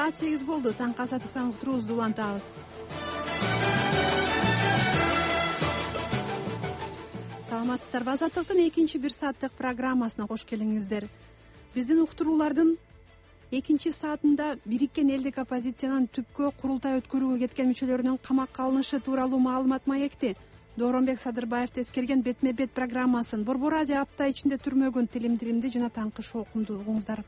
Саат 8 болду. Таңкы азаттыктан уктуруубузду улантабыз. Саламатсыздарбы? Азаттыктын экинчи бир сааттык программасына кош келиңиздер. Биздин уктуруулардын экинчи саатында Бириккен элдик оппозициянын түпкө курултай өткөрүүгө кеткен мүчөлөрүнүн камакка алынышы тууралуу маалымат маекти. Дооронбек Садырбаевди эскерген бетме бет программасын Борбор Азия апта ичинде түрмөгөн тилимдиримди жана таңкы шоокумду угуңуздар.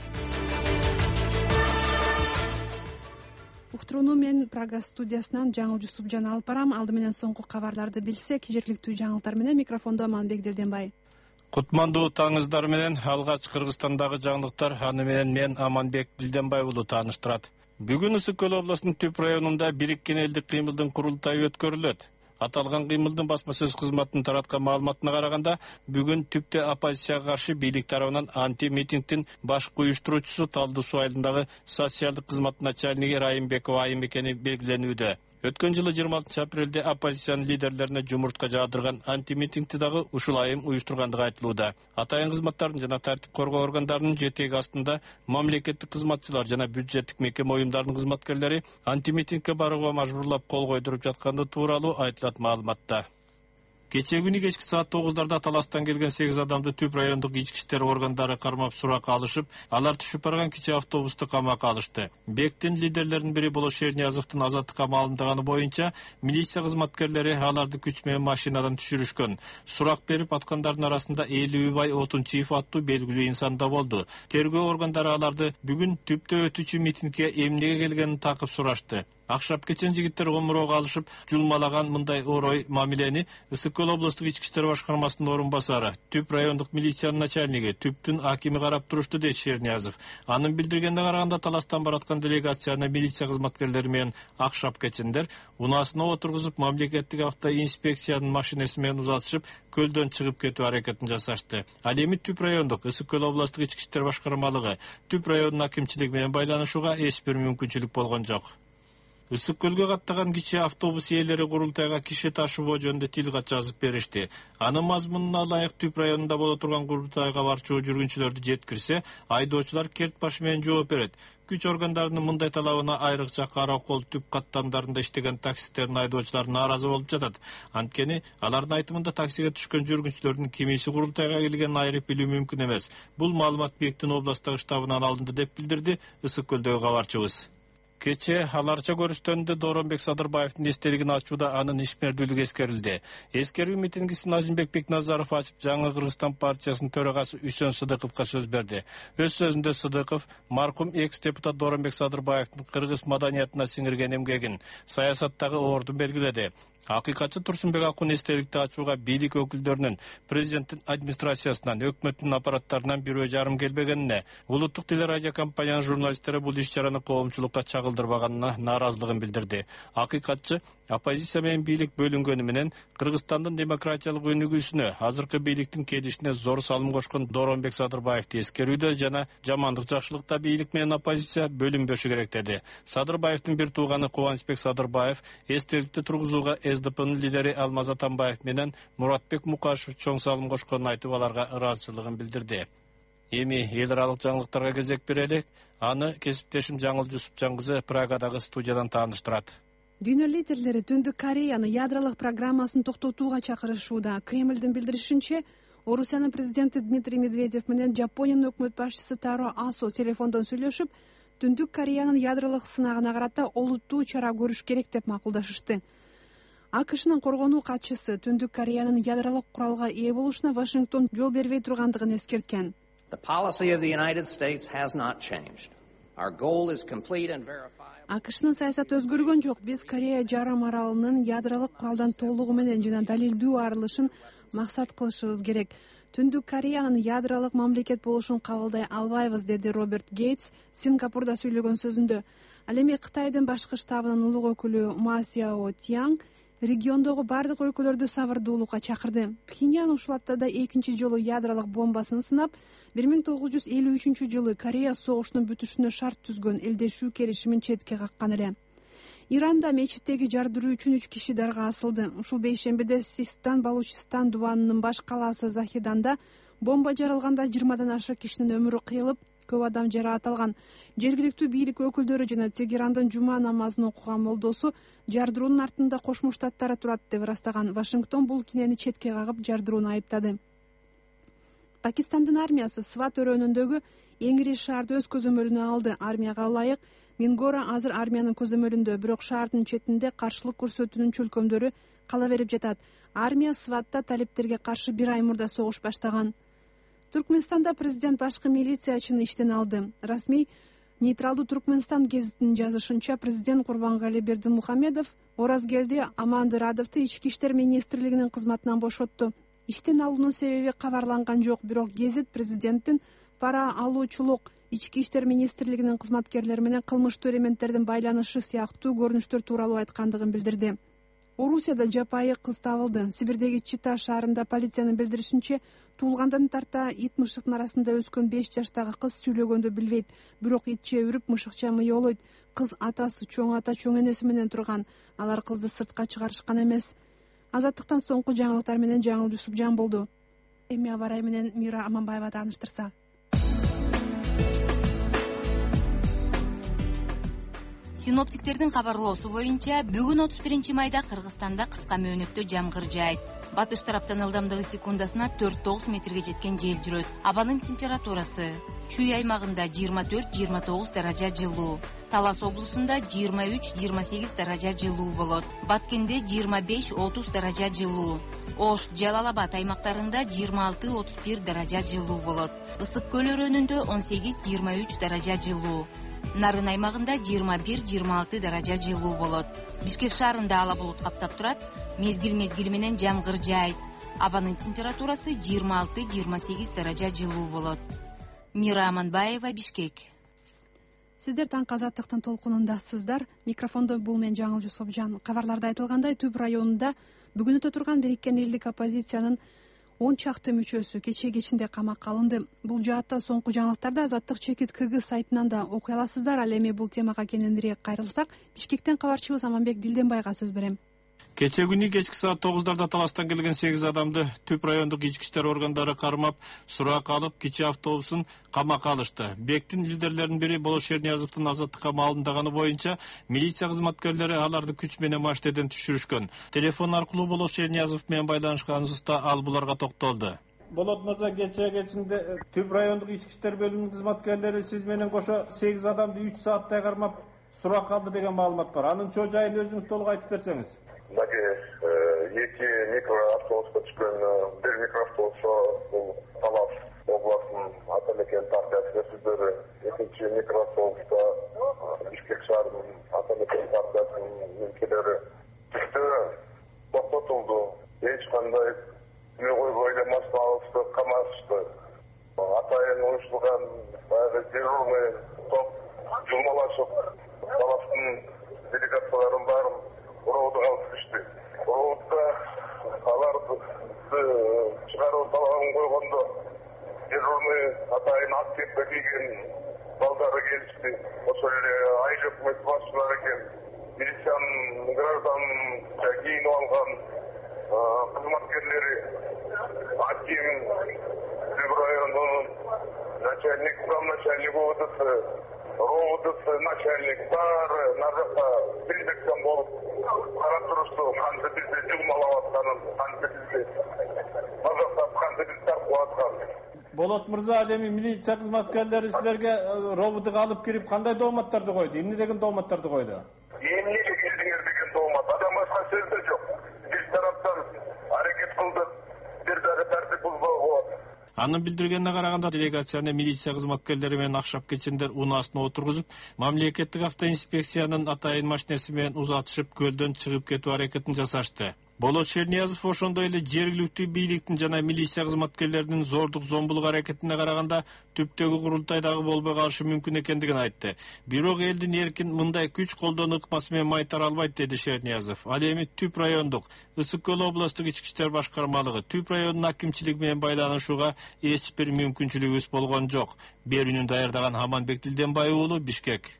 Уктурууну мен Прага студиясынан Жаңыл Жусупжан алып барам. Алды менен соңку кабарларды билсек, жергиликтүү жаңылыктар менен микрофондо Аманбек Делденбай. Кутмандуу таңыңыздар менен алгач Кыргызстандагы жаңылыктар аны менен мен Аманбек Делденбай уулу тааныштырат. Бүгүн Ысык Көл областынын Түп районунда Бириккен элдик кыймылдын курултайы өткөрүлөт. Аталган кыймылдын басма сөз кызматынын тараткан маалыматына караганда, бүгүн Түптө оппозицияга каршы бийлик тарабынан анти-митингдин баш уюштуруучусу Талдуу суу айылындагы социалдык кызмат начальниги Райымбекова Айым экени белгиленүүдө. Өткөн жылы 26 апрелде оппозициянын лидерлерине жумуртка жаадырган анти-митингди дагы ушул айым уюштургандыгы айтылууда. Атайын кызматтардын жана тартип коргоо органдарынын жетеги астында мамлекеттик кызматчылар жана бюджеттик мекеме уюмдарынын кызматкерлери анти-митингге барууга мажбурлап кол койдуруп жатканы тууралуу айтылат маалыматта. Кечээ күнү кечки саат 9-дарда таластан келген 8 адамды Түп райондук ички иштер органдары кармап суракка алышып, алар түшүп барган кичи автобусту камакка алышты. Бектин лидерлеринин бири Болот Шерниязовдун азаттыкка маалымдаганы боюнча, милиция кызматкерлери аларды күч менен машинадан түшүрүшкөн. Сурак берип аткандардын арасында Элүүбай Отунчиев аттуу белгилүү инсан да болду. Тергөө органдары аларды бүгүн Түптө өтүүчү митингге эмнеге келгенин такып сурашты. Акшап кечен жигиттер комуроого алышып, жулмалаган мындай орой мамилени Ысык Көл облустук ички иштер башкармасынын орун басары, Түп райондук милициянын начальниги, Түптүн акими карап турушту, дейт Шерниязов. Анын билдиргенине караганда, таластан бараткан делегацияны милиция кызматкерлери менен Акшап кечендер унаасына отургузуп, мамлекеттик автоинспекциянын машинеси менен узатышып, көлдөн чыгып кетүү аракетин жасашты. Ал эми Түп райондук Ысык Көл облустук ички иштер башкармалыгы Түп районунун акимчилиги менен байланышууга эч бир мүмкүнчүлүк болгон жок. Ысык Көлгө каттаган кичи автобус ээлери курултайга киши ташыбоо жөнүндө тилгат жазып беришти. Анын мазмунуна ылайык Түп районунда боло турган курултайга барчу жүргүнчүлөрдү жеткирсе, айдоочулар керт баш менен жооп берет. Күч органдарынын мындай талабына айрыкча кара кол Түп каттамдарында иштеген таксисттердин айдоочулар нааразы болуп жатат. Анткени алардын айтымында таксиге түшкөн жүргүнчүлөрдүн кимиси курултайга келгенин айырып билүү мүмкүн эмес. Бул маалымат Бектин областтагы штабынан алынды деп билдирди Ысык Көлдөгү кабарчыбыз. Кече аларча көрүштөрүндө Дооронбек Садырбаевдин эстелигин ачууда анын ишмердүүлүгү эскерилди. Эскерүү митингисин Азимбек Бекназаров ачып, Жаңы Кыргызстан партиясынын төрагасы Үсөн Сыдыковго сөз берди. Өз сөзүндө Сыдыков маркум экс-депутат Дооронбек Садырбаевдин кыргыз маданиятына сиңирген эмгегин, саясаттагы ордун белгиледи. Акыйкатчы Турсунбек Акун эстеликти ачууга бийлик өкүлдөрүнүн, президенттин администрациясынан, өкмөттүн аппараттарынан бирөө жарым келбегенине, улуттук телерадиокомпаниянын журналисттери бул иш-чараны коомчулукка чагылдырбаганына нааразылыгын билдирди. Акыйкатчы оппозиция менен бийлик бөлүнгөнү менен Кыргызстандын демократиялык өнүгүүсүнө, азыркы бийликтин келишине зор салым кошкон Дооронбек Садырбаевди эскерүүдө жана жамандык жакшылыкта бийлик менен оппозиция бөлүнбөшү керек деди. Садырбаевдин бир тууганы Кубанычбек Садырбаев эстеликти тургузууга СДПнын лидери Алмаз Атамбаев менен Муратбек Мукашев чоң салым кошконун айтып, аларга ыраазычылыгын билдирди. Эми эл аралык жаңылыктарга кезек берелик. Аны кесиптешим Жаңыл Жусупжан кызы Прагадагы студиядан тааныштырат. Дүйнө лидерлери Түндүк Кореяны ядролук программасын токтотууга чакырышууда. Кремлдин билдиришинче, Орусиянын президенти Дмитрий Медведев менен Жапониянын өкмөт башчысы Таро Асо телефондон сүйлөшүп, Түндүк Кореянын ядролук сынагына карата олуттуу чара көрүш керек деп макулдашышты. АКШнын коргонуу катчысы Түндүк Кореянын ядролук куралга ээ болушуна Вашингтон жол бербей тургандыгын эскерткен. АКШнын саясаты өзгөргөн жок. Биз Корея жарым аралынын ядролук куралдан толугу менен жана далилдүү арылышын максат кылышыбыз керек. Түндүк Кореянын ядролук мамлекет болушун кабылдай албайбыз, деди Роберт Гейтс Сингапурда сүйлөгөн сөзүндө. Ал эми Кытайдын башкы штабынын улуг өкүлү Ма Сяо Тянг региондогу бардык өлкөлөрдү сабырдуулукка чакырды. Пхеньян ушул аптада экинчи жолу ядролук бомбасын сынап, 1953-жылы Корея согушунун бүтүшүнө шарт түзгөн элдешүү келишимин четке каккан эле. Иранда мечиттеги жардыруу үчүн 3 киши дарга асылды. Ушул бейшембиде Систан Балучистан дубанынын баш калаасы Захиданда бомба жарылганда 20-дан ашык кишинин өмүрү кыйылып, көп адам жараат алган. Жергиликтүү бийлик өкүлдөрү жана Тегерандын жума намазын окуган молдосу жардыруунун артында Кошмо Штаттар турат деп ырастаган. Вашингтон бул кинени четке кагып, жардырууну айыптады. Пакистандын армиясы Сват өрөөнүндөгү эң ири шаарды өз көзөмөлүнө алды. Армияга ылайык, Мингора азыр армиянын көзөмөлүндө, бирок шаардын четинде каршылык көрсөтүүнүн чөлкөмдөрү кала берип жатат. Армия Сватта талиптерге каршы 1 ай мурда согуш баштаган. Туркменстанда президент башкы милициячыны иштен алды. Расмий Нейтралдуу Туркменстан гезитинин жазышынча, президент Курбангали Бердимухамедов Оразгелди Амандырадовду ички иштер министрлигинин кызматынан бошотту. Иштен алуунун себеби кабарланган жок, бирок гезит президенттин пара алуучулук, ички иштер министрлигинин кызматкерлери менен кылмыштуу элементтердин байланышы сыяктуу көрүнүштөр тууралуу айткандыгын билдирди. Орусияда жапайы кыз табылды. Сибирдеги Чита шаарында полициянын билдиришинче, туулгандан тарта ит мышыктын арасында өскөн 5 жаштагы кыз сүйлөгөндү билбейт, бирок ит чебирип мышыкча мыйоолойт. Кыз атасы, чоң ата, чоң энеси менен турган. Алар кызды сыртка чыгарышкан эмес. Азаттыктан соңку жаңылыктар менен Жаңыл Жусупжан болду. Эми Абарай менен Мира Аманбаева тааныштырса. Синоптиктердин кабарлоосу боюнча, бүгүн 31 майда Кыргызстанда кыска мөөнөттө жамгыр жаайт. Батыш тараптан ылдамдыгы секундасына 4-9 метрге жеткен жел жүрөт. Абанын температурасы Чүй аймагында 24-29 даража жылуу, Талас облусунда 23-28 даража жылуу болот. Баткенде 25-30 даража жылуу, Ош, Жалал-Абад аймактарында 26-31 даража жылуу болот. Ысык көл өрөөнүндө 18-23 даража жылуу, Нарын аймагында 21-26 даража жылуу болот. Бишкек шаарында ала булут каптап турат, мезгил менен жамгыр жаайт. Абанын температурасы 26-28 даража жылуу болот. Мира Аманбаева, Бишкек. Сиздер таңкы Азаттыктын толкунундасыздар. Микрофондо бул мен Жаңыл Жусупжан. Кабарларда айтылгандай, Түп районунда бүгүн өтө турган Бириккен элдик оппозициянын 10 чакты мүчөсү кечинде камакка алынды. Бул жаатта соңку жаңылыктарды Азаттык чекит КГ сайтынан да окуй аласыздар. Ал эми бул темага кененирээк кайрылсак, Бишкектен кабарчыбыз Аманбек Дилденбайга сөз берем. Кече күнү кечки саат 9-дарда Таластан келген 8 адамды Түп райондук ички иштер органдары кармап, сурак алып, кичи автобусын камакка алышты. Бектин лидерлеринин бири Болот Шерниязовдун азаттыкка маалымдаганы боюнча, милиция кызматкерлери аларды күч менен маштеден түшүрүшкөн. Телефон аркылуу Болот Шерниязов менен байланышканыбызда ал буларга токтолду. Болот мырза, кечинде Түп райондук ички иштер бөлүмүнүн кызматкерлери сиз менен кошо 8 адамды 3 сааттай кармап сурак алды деген маалымат бар. Анын чоо жайын өзүңүз толук айтып берсеңиз. Эки микроавтобуска түшкөн, бир микроавтобусу бул Талас областынын Атамекен партиясы өкүлдөрү, экинчи микроавтобуста Бишкек шаарынын Атамекен партиясынын мүмкүнлөрү түштү, токтотулду. Эч кандай ойгой элемастан алышты, камашты. Атайын уюштурган баягы дежурный топ жумалашып, Таластын делегацияларын баарын Роудга алып түштү. Роудда аларды чыгаруу талабын койгондо дежурный атайын ак кепка кийген балдары келишти. Ошол эле айыл өкмөт башчылары экен, милициянын гражданча кийинип алган кызматкерлери, аким, Түп районунун начальник, замначальник УВДС, РОУДС начальник баары наржакта бирдектен болуп карап турушту. Канча бизди жумалап атканын, канча бизди мазактап, канча бизди таркып аткан. Болот мырза, ал эми милиция кызматкерлери силерге робудга алып кирип кандай дооматтарды койду? Эмне деген дооматтарды койду? Эмнеге келдиңер деген доомат. Адам башка сөз да жок. Биз тараптан аракет кылдык, бир дагы тартип бузбоого. Анын билдиргенине караганда, делегацияны милиция кызматкерлери менен акшап кечендер унаасына отургузуп, мамлекеттик автоинспекциянын атайын машинеси менен узатышып, көлдөн чыгып кетүү аракетин жасашты. Болот Шерниязов ошондой эле жергиликтүү бийликтин жана милиция кызматкерлеринин зордук зомбулук аракетине караганда түптөгү курултайдагы болбой калышы мүмкүн экендигин айтты. Бирок элдин эркин мындай күч колдонуу ыкмасы менен майтара албайт, деди Шерниязов. Ал эми Түп райондук Ысык көл областык ички иштер башкармалыгы Түп районунун акимчилиги менен байланышууга эч бир мүмкүнчүлүгүбүз болгон жок. Берүүнү даярдаган Аманбек Дилденбай уулу, Бишкек.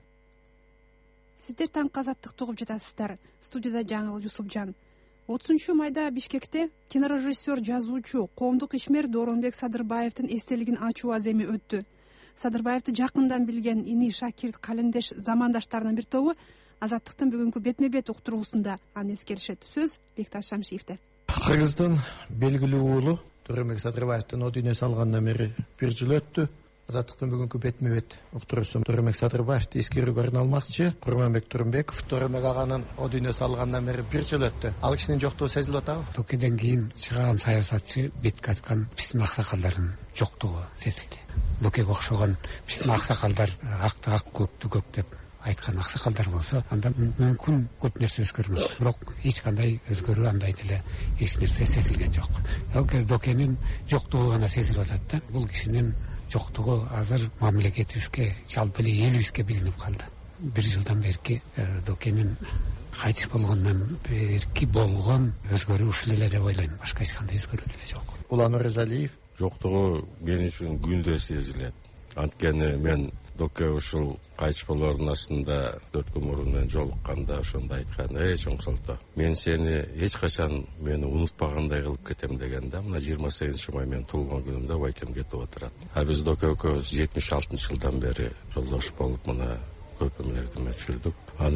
Сиздер таңкы Азаттыкты угуп жатасыздар. Студияда Жаңыл Жусупжан. 30 майда Бишкекте кинорежиссер, жазуучу, коомдук ишмер Дооронбек Садырбаевдин эстелигин ачуу аземи өттү. Садырбаевди жакындан билген ини Шакир калемдеш замандаштарынын бир тобу Азаттыктын бүгүнкү бетме бет уктуруусунда аны эскеришет. Сөз Бекташ Шамшиевде. Кыргыздын белгилүү уулу Төрөмек Садырбаевдин о дүйнө салгандан бери 1 жыл өттү. Азаттыктын бүгүнкү бетме бет уктуруусун Төрөмек Садырбаевди эскерүүгө арналмакчы. Курманбек Турумбеков Төрөмек аганын о дүйнө салгандан бери 1 жыл өттү. Ал кишинин жоктугу сезилип атабы? Токеден кийин чыган саясатчы бетке айткан биздин аксакалдардын жоктугу сезилди. Лукеге окшогон биздин аксакалдар акты ак, көктү көк деп айткан аксакалдар болсо, анда мүмкүн көп нерсе өзгөрмөк. Бирок эч кандай өзгөрүү андай деле эч нерсе сезилген жок. Докенин жоктугу гана сезилип атат да. Бул кишинин жоктугу азыр мамлекетибизге, жалпы эле элибизге билинип калды. 1 жылдан берки Докенин кайтыш болгондон берки болгон өзгөрүү ушул эле деп ойлойм. Башка эч кандай өзгөрүү деле жок. Улан Орозалиев жоктугу мен үчүн күндө сезилет. Анткени мен Доке ушул кайтыш болоордун астында 4 күн мурун мен жолукканда ошондо айткан: чоңсолто, мен сени эч качан мени унутпагандай кылып кетем деген да. Мына 28 май мен туулган күнүмдө байкем кетип отурат. Биз Доке экөөбүз 76-жылдан бери жолдош болуп мына көп эмелерди өчүрдүк.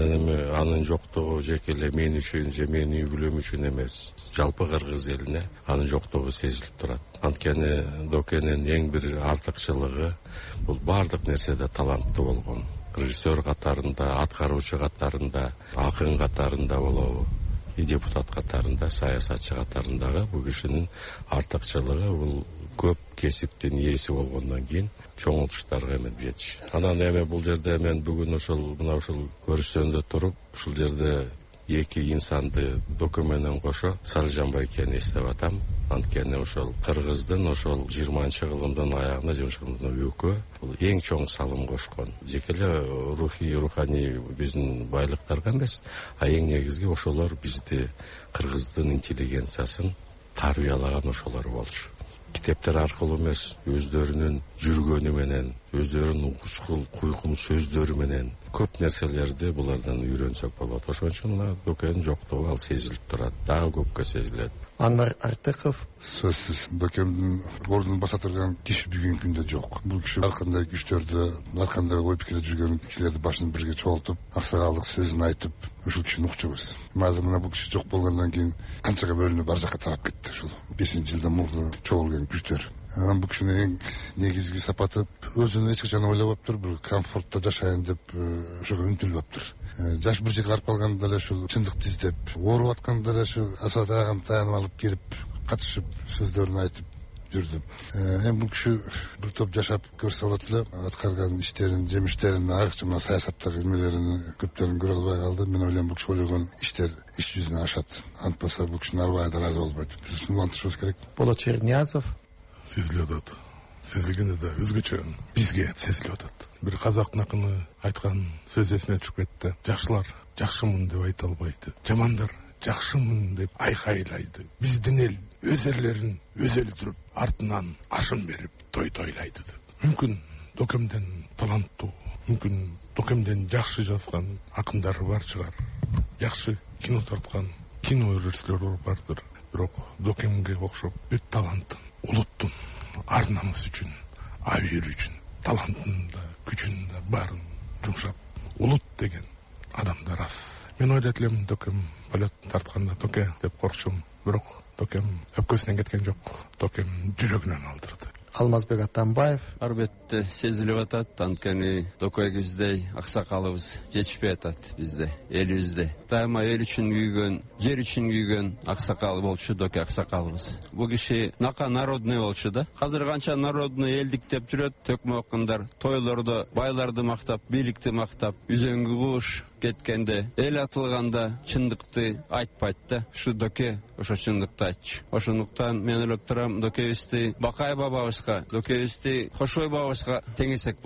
Анын жоктугу жеке эле мен үчүн же менин үй бүлөм үчүн эмес, жалпы кыргыз элине анын жоктугу сезилип турат. Анткени Докенин эң бир артыкчылыгы бул бардык нерседе таланттуу болгон. Режиссер катарында, аткаруучу катарында, акын катарында болобу, депутат катарында, саясатчы катарындагы бул кишинин артыкчылыгы бул көп кесиптин ээси болгондон кийин чоң утуштарга эметип жетиш. Анан эми бул жерде мен бүгүн мына ушул көрүшсөндө туруп, ушул жерде эки инсанды Доке менен кошо Салжан байкени эстеп атам. Анткени ошол кыргыздын ошол 20-кылымдын аягына, 20-кылымдын өкө бул эң чоң салым кошкон. Жеке эле руханий биздин байлыктарга эмес, а эң негизги ошолор бизди, кыргыздын интеллигенциясын тарбиялаган ошолор болчу. Китептер аркылуу эмес, өздөрүнүн жүргөнү менен, өздөрүнүн укучкул куйкун сөздөрү менен көп нерселерди булардан үйрөнсөк болот. Ошон үчүн мына Докенин жоктугу ал сезилип турат, дагы көпкө сезилет. Анвар Артыков сөзсүз Докенин ордун баса турган киши бүгүнкү күндө жок. Бул киши ар кандай күчтөрдө, ар кандай ой пикирде жүргөн кишилерди башын бирге чогултуп, аксагалдык сөзүн айтып, ушул кишини укчубуз. Азыр мына бул киши жок болгондон кийин канчага бөлүнүп ар жакка тарап кетти ушул 5-жылдан мурда чогулган күчтөр. Анан бул кишинин эң негизги сапаты өзүн эч качан ойлобоптур, бир комфортто жашайын деп ошого умтулбаптыр. Жаш бир жерге арып калганда эле ушул чындыкты издеп, ооруп атканда эле ушул асат аягын таянып алып келип, катышып сөздөрүн айтып жүрдү. Эми бул киши бир топ жашап көрсө болот эле, аткарган иштерин, жемиштерин, айрыкча мына саясаттагы эмелерин көптөрүн көрө албай калды. Мен ойлойм бул киши ойлогон иштер иш жүзүнө ашат. Антпаса бул кишинин арбайы да ыраазы болбойт. Биз улантышыбыз керек. Болот Черниязов сезилип атат. Сезилгенде да өзгөчө бизге сезилип атат. Бир казактын акыны айткан сөз эсиме түшүп кетти. Жакшылар жакшымын деп айта албайды, жамандар жакшымын деп айкайлайды. Биздин эл өз эрлерин өзү өлтүрүп, артынан ашын берип тойлайды деп. Мүмкүн Докемден таланттуу, мүмкүн Докемден жакшы жазган акындары бар чыгар. Жакшы кино тарткан кино режиссерлор бардыр. Бирок Докемге окшоп бүт таланттын, улуттун ар намысы үчүн, абийир үчүн, талантын да, күчүн да баарын жумшап, улут деген адамдар аз. Мен ойлойт элем Докем полет тартканда Доке деп коркчумун. Бирок Докем өпкөсүнөн кеткен жок. Докем жүрөгүнөн алдырды. Алмазбек Атамбаев Албетте сезилип атат, анткени Докегибиздей аксакалыбыз жетишпей атат бизде, элибизде. Дайыма эл үчүн күйгөн, жер үчүн күйгөн аксакал болчу Доке аксакалыбыз. Бул киши нака народный болчу да. Азыр канча народный элдик деп жүрөт, төкмө окундар, тойлордо байларды мактап, бийликти мактап, үзөңгү кууш кеткенде, эл атылганда чындыкты айтпайт да. Ушу Доке ошо чындыкты айтчу. Ошондуктан мен ойлоп турам, Докебизди Бакай бабабызга, Докебизди Кошой бабабызга теңесек болот.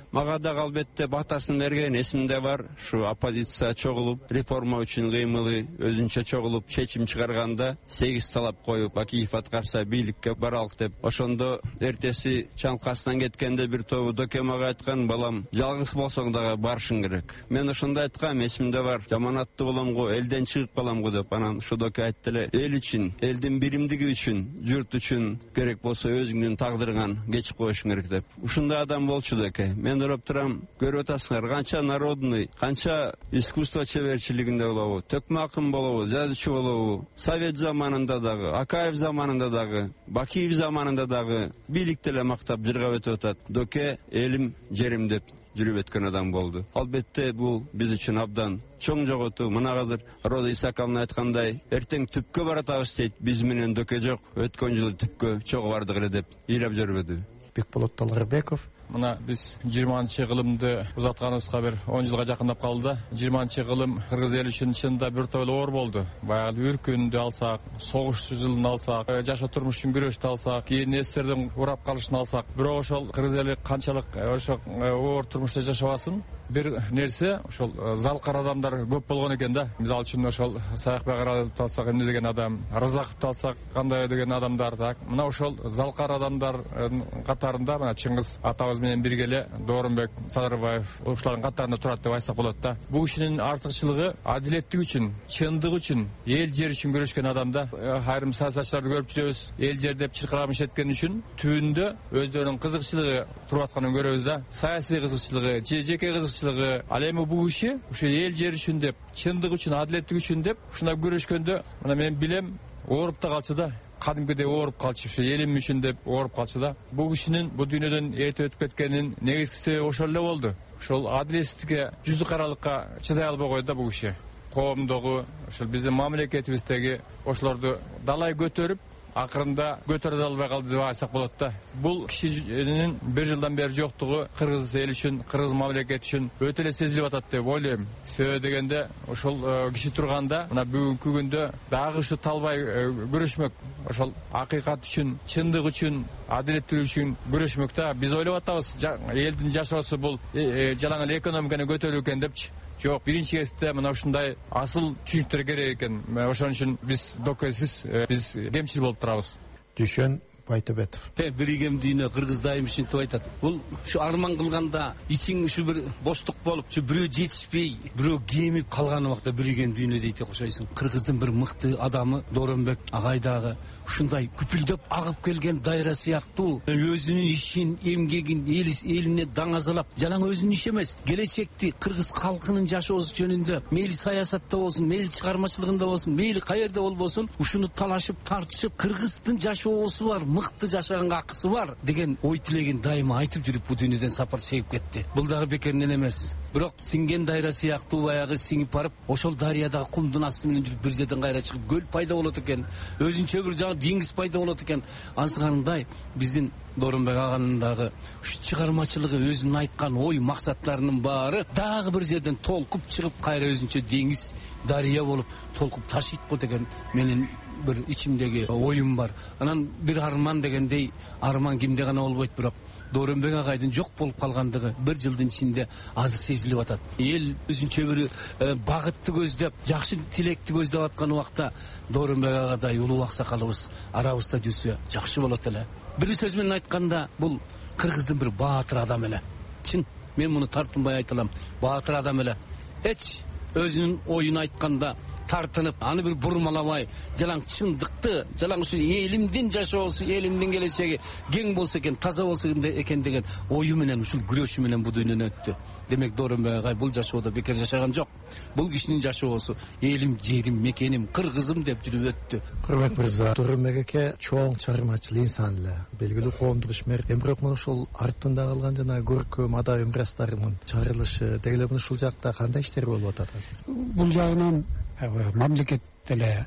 мага дагы албетте батасын берген эсимде бар. Ушу оппозиция чогулуп, реформа үчүн кыймылы өзүнчө чогулуп чечим чыгарганда 8 талап коюп, Акиев аткарса бийликке баралык деп. Ошондо эртеси чаңкасынан кеткенде бир тобу доке мага айткан: балам, жалгыз болсоң дагы барышың керек. Мен ошондо айткам, эсимде бар, жаманатты болом го, элден чыгып калам го деп. Анан ушу доке айтты эле: эл үчүн, элдин биримдиги үчүн, журт үчүн керек болсо өзүңдүн тагдырыңан кечип коюшуң керек деп. Ушундай адам болчу доке. Мен ороп турам, көрүп атасыңар, канча народный, канча искусство чеберчилигинде болобу, төкмө акын болобу, жазуучу болобу, Совет заманында дагы, Акаев заманында дагы, Бакиев заманында дагы бийликти эле мактап жыргап өтүп атат. Доке элим, жерим деп жүрүп өткөн адам болду. Албетте бул биз үчүн абдан чоң жоготуу. Мына азыр Роза Исаковна айткандай, эртең түпкө баратабыз дейт. Биз менен доке жок, өткөн жылы түпкө чогуу бардык эле деп ыйлап жүрбөдү. Бекболот Талгарбеков. Мына биз 20-чы кылымды узатканыбызга бир 10 жылга жакындап калды. 20-чы кылым кыргыз эли үчүн чынында бир тойлуу оор болду. Баягы үркүндү алсак, согуш жылын алсак, жашоо турмуш үчүн күрөштү алсак, кийин эстердин урап калышын алсак, бирок ошол кыргыз эли канчалык ошо оор турмушта жашабасын, бир нерсе ошол залкар адамдар көп болгон экен да. Мисалы үчүн ошол Саякбек Арадовду алсак, эмне деген адам, Рызаковду алсак, кандай деген адамдар, так. Мына ошол залкар адамдар катарында мына Чыңгыз атабыз менен бирге эле Доорунбек Садырбаев ушулардын катарында турат деп айтсак болот да. Бул кишинин артыкчылыгы адилеттик үчүн, чындык үчүн, эл жер үчүн күрөшкөн адам да. Айрым саясатчыларды көрүп жүрөбүз, эл жер деп чыркырамыш эткени үчүн түбүндө өздөрүнүн кызыкчылыгы туруп атканын көрөбүз да. Саясий кызыкчылыгы, жеке кызыкчылыгы, ал эми бул киши ушу эл жер үчүн деп, чындык үчүн, адилеттик үчүн деп ушундай күрөшкөндө мына мен билем ооруп да калчу да. Кадимкидей ооруп калчу, ушу элим үчүн деп ооруп калчу да. Бул кишинин бул дүйнөдөн эрте өтүп кеткенин негизги себеби ошол эле болду. Ошол адилетсиздикке, жүзү каралыкка чыдай албай койду да бул киши. Коомдогу, ошол биздин мамлекетибиздеги ошолорду далай көтөрүп, акырында көтөрө албай калды деп айтсак болот да. Бул кишинин бир жылдан бери жоктугу кыргыз эл үчүн, кыргыз мамлекет үчүн өтө эле сезилип атат деп ойлойм. Себеби дегенде ошол киши турганда мына бүгүнкү күндө дагы ушу талбай күрөшмөк, ошол акыйкат үчүн, чындык үчүн, адилеттүүлүк үчүн күрөшмөк да. Биз ойлоп атабыз, элдин жашоосу бул жалаң эле экономиканы көтөрүү экен депчи. Жок, биринчи кезекте мына ушундай асыл түшүнүктөр керек экен. Ошон үчүн биз докесиз биз кемчил болуп турабыз. Дүшөн Байтөбетов. Биригем дүйнө кыргыз дайым үчүн деп айтат. Бул ушу арман кылганда ичиң ушу бир боштук болуп, ушу бирөө жетишпей, бирөө кемип калган убакта биригем дүйнө дейт окшойсуң. Кыргыздын бир мыкты адамы Доорунбек агай дагы ушундай күпүлдөп агып келген дайра сыяктуу өзүнүн ишин, эмгегин элине даңазалап, жалаң өзүнүн иши эмес, келечекти кыргыз калкынын жашоосу жөнүндө, мейли саясатта болсун, мейли чыгармачылыгында болсун, мейли каерде болбосун, ушуну талашып, тартышып, кыргыздын жашоосу бар, мыкты жашаганга акысы бар деген ой тилегин дайыма айтып жүрүп бул дүйнөдөн сапар чегип кетти. Бул дагы бекеринен эмес. Бирок сиңген дайра сыяктуу баягы сиңип барып, ошол дарыядагы кумдун асты менен жүрүп бир жерден кайра чыгып көл пайда болот экен. Өзүнчө бир жаңы деңиз пайда болот экен. Ансыгандай биздин Доорунбек аганын дагы ушу чыгармачылыгы, өзүнүн айткан ой максаттарынын баары дагы бир жерден толкуп чыгып кайра өзүнчө деңиз, дарыя болуп толкуп ташыйт го деген менин bir içimdeki oyum var. Anan bir arman degендей arman kimde gana olboyt, bирок Доорунбек агайдын жок болуп калгандыгы бир жылдын ичинде азыр сезилип атат. Эл өзүнчө бир багытты көздөп, жакшы тилекти көздөп аткан убакта Доорунбек агайдай улуу аксакалыбыз арабызда жүрсө жакшы болот эле. Бир сөз менен айтканда, бул кыргыздын бир баатыр адам эле. Чын, мен муну тартынбай айта алам. Баатыр адам эле. Эч өзүнүн оюн айтканда тартынып, аны bir бурмаламай, жалаң чындыкты, жалаң ушу элимдин жашоосу, элимдин келечеги кең болсо экен, таза болсо экен деген ою менен, ушул күрөшү менен бул дүйнөнөн өттү. Демек Доорунбек агай бул жашоодо бекер жашаган жок. Бул кишинин жашоосу элим, жерим, мекеним, кыргызым деп жүрүп өттү. Кырбек мырза, Доорунбек аке чоң чыгармачыл инсан эле, белгилүү коомдук ишмер. Бирок мына ушул артында калган жана көркөм ада өмүрастарынын чыгарылышы, дегеле ушул жакта кандай иштер болуп атат? Бул жагынан мамлекет деле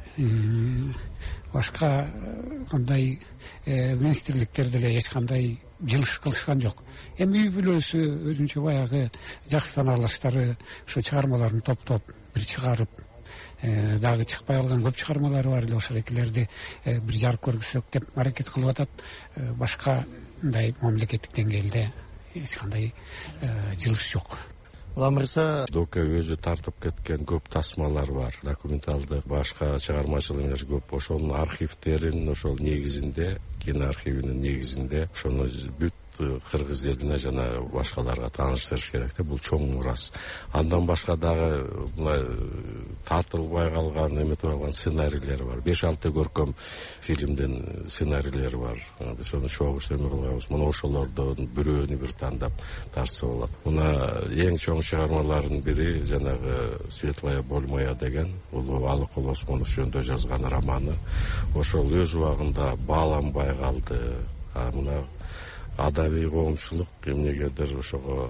башка кандай министрликтер деле эч кандай жылыш кылышкан жок. Эми үй бүлөсү өзүнчө баягы жакшы саналыштары ушу чыгармаларын топтоп бир чыгарып, дагы чыкпай калган көп чыгармалары бар эле, ошол экилерди бир жарык көргүзсөк деп аракет кылып атат. Башка мындай мамлекеттик деңгээлде эч кандай жылыш жок. Улам мырза, Дока өзү тартып кеткен көп тасмалар бар, документалдык башка чыгармачылык көп. Ошонун архивтерин ошол негизинде, киноархивинин негизинде ошону бүт кыргыз элине жана башкаларга тааныштырыш керек да. Бул чоң мурас. Андан башка дагы мына тартылбай калган, эметип калган сценарийлер бар. 5-6 көркөм фильмден сценарийлер бар. Биз ошону чогуш эме кылганбыз. Мына ошолордон бирөөнү бир тандап тартса болот. Мына эң чоң чыгармалардын бири жанагы Светлая боль моя деген улуу Алыкул Осмонов жөнүндө жазган романы. Ошол өз убагында бааланбай калды. Мына адабий коомчулук эмнегедир ошого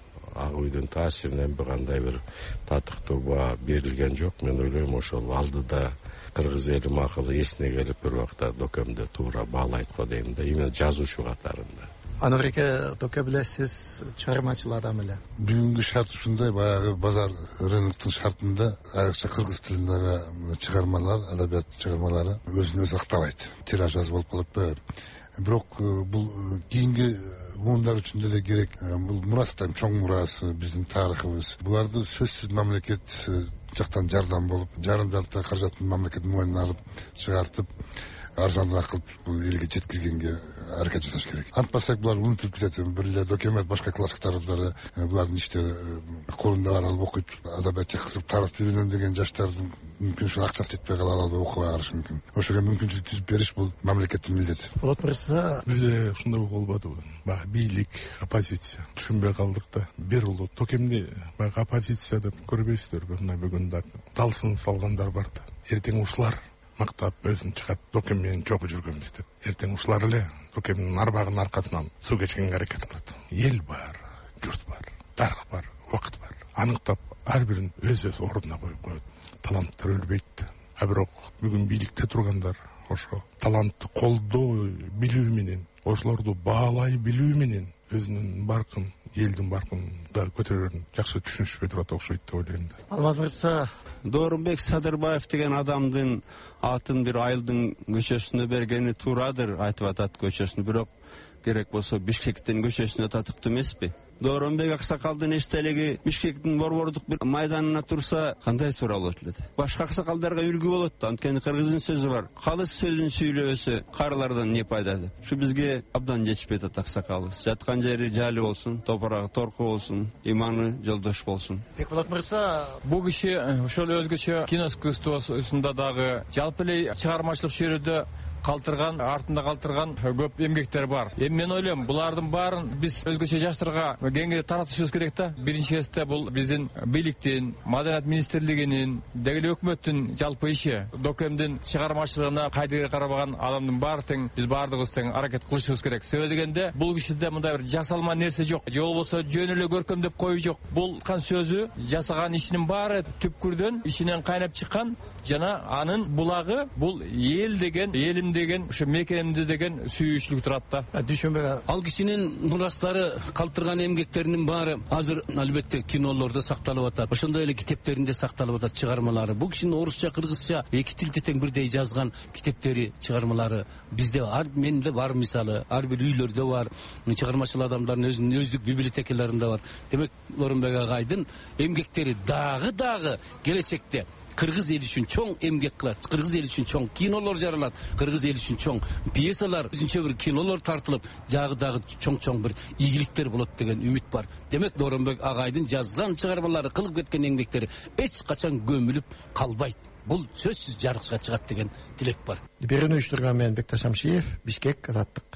ак үйдүн таасиринен кандай бир татыктуу баа берилген жок. Мен ойлойм ошол алдыда кыргыз эли макулы эсине келип бир убакта Докемди туура баалайт го дейм да, именно жазуучу катарында. Ануреке, Доке билесиз, чыгармачыл адам эле. Бүгүнкү шарт ушундай, баягы базар рыноктун шартында айрыкча кыргыз тилиндеги чыгармалар, адабият чыгармалары өзүн өзү актабайт. Тираж аз болуп калат да. Бирок бул кийинки буундар үчүн деле керек. Бул мурас да чоң мурас, биздин тарыхыбыз. Буларды сөзсүз мамлекет жактан жардам болуп, жарым жалта каражатын мамлекеттин мойнуна алып чыгартып, арзаныраак кылып бул элге жеткиргенге аракет жасаш керек. Антпасак булар унутулуп кетет. Бир эле Докемет башка классиктардары булардын иштери колунда бар, алып окуйт, адабиятчы кызып таратып үйрөнөм деген жаштардын мүмкүн ушул акчасы жетпей калып окубай калышы мүмкүн. Ошого мүмкүнчүлүк түзүп бериш бул мамлекеттин милдети. Болот мырза, бизде ушундай болбодубу? Баягы бийлик, оппозиция түшүнбөй калдык да. Бир улуу Докемди баягы оппозиция деп көрбөйсүздөр. Мына бүгүн да талсын салгандар бар да. Эртең ушулар мактап өзүн чыгат, Докем менен чогуу жүргөнбүз деп. Эртең ушулар эле Докемдин арбагынын аркасынан суу кечкенге аракет кылат. Эл бар, журт бар, тарых бар, убакыт бар. Аныктап ар бирин өз ордуна коюп коет. Таланттар өлбөйт. А бирок бүгүн бийликте тургандар ошо талантты колдоо билүү менен, ошолорду баалай билүү менен өзүнүн баркын, элдин баркын да көтөрөрүн жакшы түшүнүшпөй турат окшойт деп ойлойм да. Алмаз мырза, Дооронбек Садырбаев деген адамдын атын бир айылдын көчөсүнө бергени туурадыр, айтып атат көчөсүн, бирок керек болсо Бишкектин көчөсүнө татыктуу эмеспи? Дооронбек аксакалдын эстелиги Бишкектин борбордук бир майданына турса кандай туура болот эле? Башка аксакалдарга үлгү болот да, анткени кыргыздын сөзү бар. Калыс сөзүн сүйлөбөсө карылардан не пайда деп. Ушу бизге абдан жетишпей атат аксакалыбыз. Жаткан жери жали болсун, топурагы торку болсун, иманы жолдош болсун. Бекболот мырза, Бул киши ошол өзгөчө кино искусствосунда дагы жалпы эле чыгармачылык чөйрөдө калтырган, артында калтырган көп эмгектер бар. Эми мен ойлойм, булардын баарын биз өзгөчө жаштарга кеңири таратышыбыз керек да. Биринчи кезекте бул биздин бийликтин, Маданият министрлигинин, деги эле өкмөттүн жалпы иши. Докемдин чыгармачылыгына кайдыгер карабаган адамдын баары тең, биз баардыгыбыз тең аракет кылышыбыз керек. Себеби дегенде бул кишиде мындай бир жасалма нерсе жок. Же болбосо жөн эле көркөмдөп коюу жок. Бул сөзү, жасаган ишинин баары түпкүрдөн ишинен кайнап чыккан жана анын булагы бул эл деген, элим деген, ушу мекенемди деген сүйүүчүлүк турат да. Дүйшөнбек, Ал кишинин мурастары, калтырган эмгектеринин баары азыр албетте кинолордо сакталып атат. Ошондой эле китептеринде сакталып атат чыгармалары. Бул кишинин орусча, кыргызча эки тилде тең бирдей жазган китептери, чыгармалары бизде бар, менде бар мисалы, ар бир үйлөрдө бар, чыгармачыл адамдардын өзүнүн өздүк библиотекаларында бар. Демек, Дооронбек агайдын эмгектери дагы келечекте кыргыз эл үчүн чоң эмгек кылат, кыргыз эл үчүн чоң кинолор жаралат, кыргыз эл үчүн чоң пьесалар, өзүнчө бир кинолор тартылып, дагы чоң бир ийгиликтер болот деген үмүт бар. Демек, Дооронбек агайдын жазган чыгармалары, кылып кеткен эмгектери эч качан көмүлүп калбайт. Бул сөзсүз жарыкка чыгат деген тилек бар. Берүүнү уюштурган мен Бекташ Шамшиев, Бишкек, Азаттык.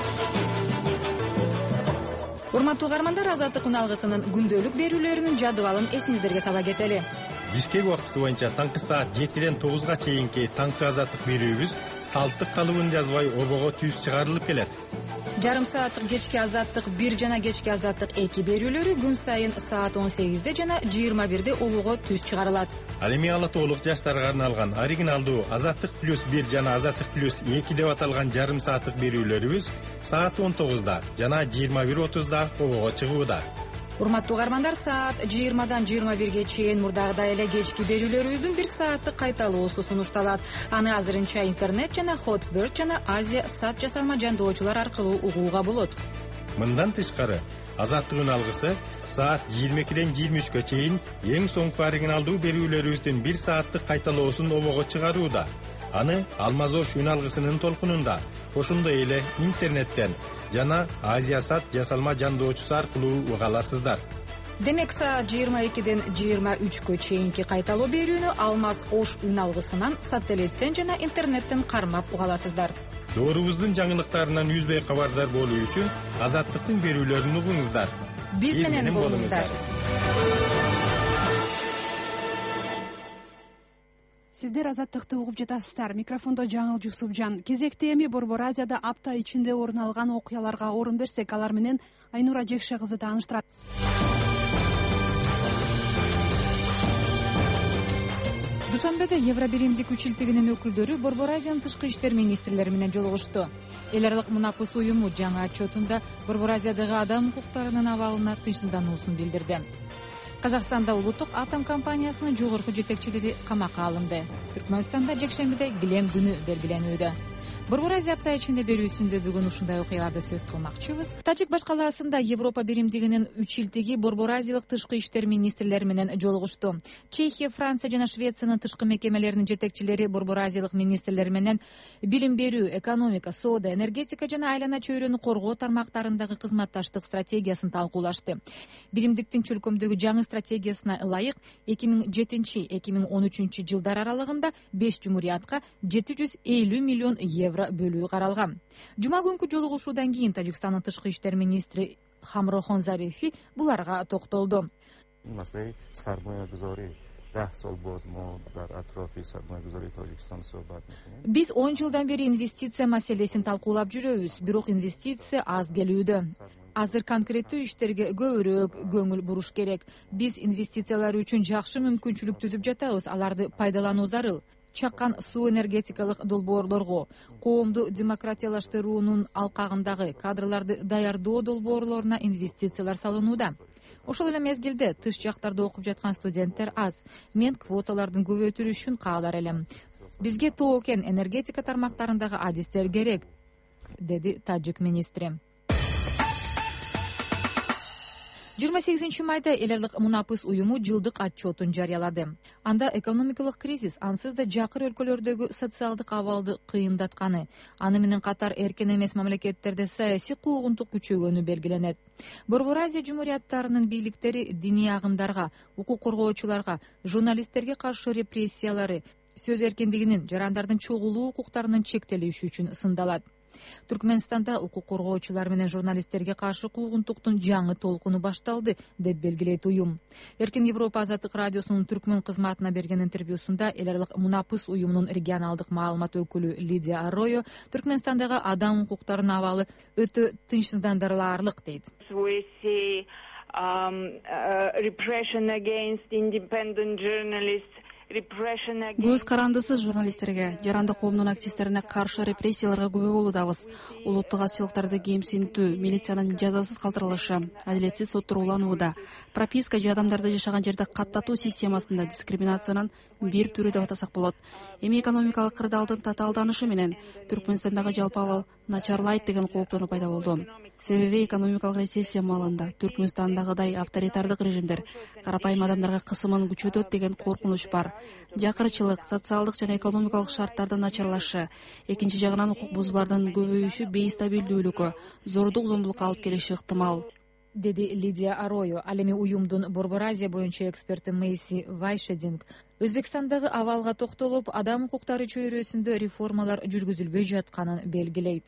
Урматтуу угармандар, Азаттык уналгысынын күндөлүк берүүлөрүнүн жадыбалын эсиңиздерге сала кетели. Бишкек убактысы боюнча таңкы саат 7-ден 9-га чейинки таңкы азаттык берүүбүз салттык калыбын жазбай обого түз чыгарылып келет. Жарым сааттык кечки азаттык 1 жана кечки азаттык 2 берүүлөрү күн сайын саат 18-де жана 21-де обого түз чыгарылат. Ал эми ала толук жаштарга арналган оригиналдуу Азаттык +1 жана Азаттык +2 деп аталган жарым сааттык берүүлөрүбүз саат 19-да жана 21:30-да обого чыгууда. Урматтуу угармандар, саат 20-дан 21-ге чейин мурдагыдай эле кечки берүүлөрүбүздүн 1 сааттык кайталоосу сунушталат. Аны азырынча интернет жана Hotbird жана Азия сат жасалма жандоочулар аркылуу угууга болот. Мындан тышкары Азаттык үналгысы саат 22-ден 23-кө чейин эң соңку оригиналдуу берүүлөрүбүздүн 1 сааттык кайталоосун обого чыгарууда. Аны Алмазош үналгысынын толкунунда, ошондой эле интернеттен жана Азиясат жасалма жандоочусу аркылуу уга аласыздар. Демек саат 22-ден 23-кө чейинки кайталоо берүүнү Алмаз Ош үналгысынан сателлиттен жана интернеттен кармап уга аласыздар. Доорубуздун жаңылыктарынан үзбөй кабардар болуу үчүн Азаттыктын берүүлөрүн угуңуздар. Биз менен болуңуздар. Сиздер Азаттыкты угуп жатасыздар. Микрофондо Жаңыл Жусупжан. Кезекти эми Борбор Азияда апта ичинде орун алган окуяларга орун берсек, алар менен Айнура Жекше кызы тааныштырат. Душанбеде Евробиримдик үчилтигинин өкүлдөрү Борбор Азиянын тышкы иштер министрлери менен жолугушту. Эл аралык мунапыс уюму жаңы отчетунда Борбор Азиядагы адам укуктарынын абалына тынчсыздануусун билдирди. Казакстанда улуттук атом компаниясынын жогорку жетекчилери камакка алынды. Түркмөнстанда жекшембиде Килем күнү белгиленүүдө. Борбор Азия апта ичинде берүүсүндө бүгүн ушундай окуяларды сөз кылмакчыбыз. Тажик башкалаасында Европа биримдигинин үчилтиги Борбор Азиялык тышкы иштер министрлери менен жолугушту. Чехия, Франция жана Швециянын тышкы мекемелеринин жетекчилери Борбор Азиялык министрлери менен билим берүү, экономика, соода, энергетика жана айлана чөйрөнү коргоо тармактарындагы кызматташтык стратегиясын талкуулашты. Биримдиктин чөлкөмдөгү жаңы стратегиясына ылайык 2007-2013 жылдар аралыгында 5 жумуриятка 750 миллион евро бөлүү каралган. Жума күнкү жолугушуудан кийин Тажикстандын тышкы иштер министри Хамрохон Зарифи буларга токтолду. Биз 10 жылдан бери инвестиция маселесин талкуулап жүрөбүз, бирок инвестиция аз келүүдө. Азыр конкреттүү иштерге көбүрөөк көңүл буруш керек. Биз инвестициялар үчүн жакшы мүмкүнчүлүк түзүп жатабыз, аларды пайдалануу зарыл. Чаккан суу энергетикалык долбоорлорго, коомду демократиялаштыруунун алкагындагы кадрларды даярдоо долбоорлоруна инвестициялар салынууда. Ошол эле мезгилде тыш жактарда окуп жаткан студенттер аз. Мен квоталардын көбөйтүлүшүн каалар элем. Бизге тоо кен энергетика тармактарындагы адистер керек, деди тажик министри. 28 майда эл аралык мунапыс уюму жылдык отчетун жарыялады. Анда экономикалык кризис ансыз да жакыр өлкөлөрдөгү социалдык абалды кыйындатканы, аны менен катар эркен эмес мамлекеттерде саясий куугунтук күчөгөнү белгиленет. Борбор Азия жумурияттарынын бийликтери диний агымдарга, укук коргоочуларга, журналисттерге каршы репрессиялары, сөз эркиндигинин, жарандардын чогулуу укуктарынын чектелиши үчүн сындалат. Түркмөнстанда укук коргоочулар менен журналисттерге каршы куугунтуктун жаңы толкуну башталды, деп белгилейт уюм. Эркин Европа азаттык радиосунун түркмөн кызматына берген интервьюсунда эл аралык мунапыс уюмунун регионалдык маалымат өкүлү Лидия Арройо Түркмөнстандагы адам укуктарынын абалы өтө тынчсыздандырылаарлык дейт. Repression against independent journalists. Көз карандысыз журналисттерге, жаранды коомдун активисттерине каршы репрессияларга күбө болуудабыз. Улуттук азчылыктарды кемсинтүү, милициянын жазасыз калтырылышы, адилетсиз соттор уланууда, прописка же адамдарды жашаган жерде каттатуу системасында дискриминациянын бир түрү деп атасак болот. Эми экономикалык кырдаалдын татаалданышы менен Түркмөнстандагы жалпы абал начарлайт деген кооптонуу пайда болду. Себеби экономикалык рецессия маалында Түркмөнстандагыдай авторитардык режимдер карапайым адамдарга кысымын күчөтөт деген коркунуч бар. Жакырчылык, социалдык жана экономикалык шарттардын начарлашы, экинчи жагынан укук бузуулардын көбөйүшү бейстабилдүүлүккө, зордук зомбулукка алып келиши ыктымал, деди Лидия Арройо. Ал эми уюмдун Борбор Азия боюнча эксперти Мэйси Вайшединг Өзбекстандагы абалга токтолуп, адам укуктары чөйрөсүндө реформалар жүргүзүлбөй жатканын белгилейт.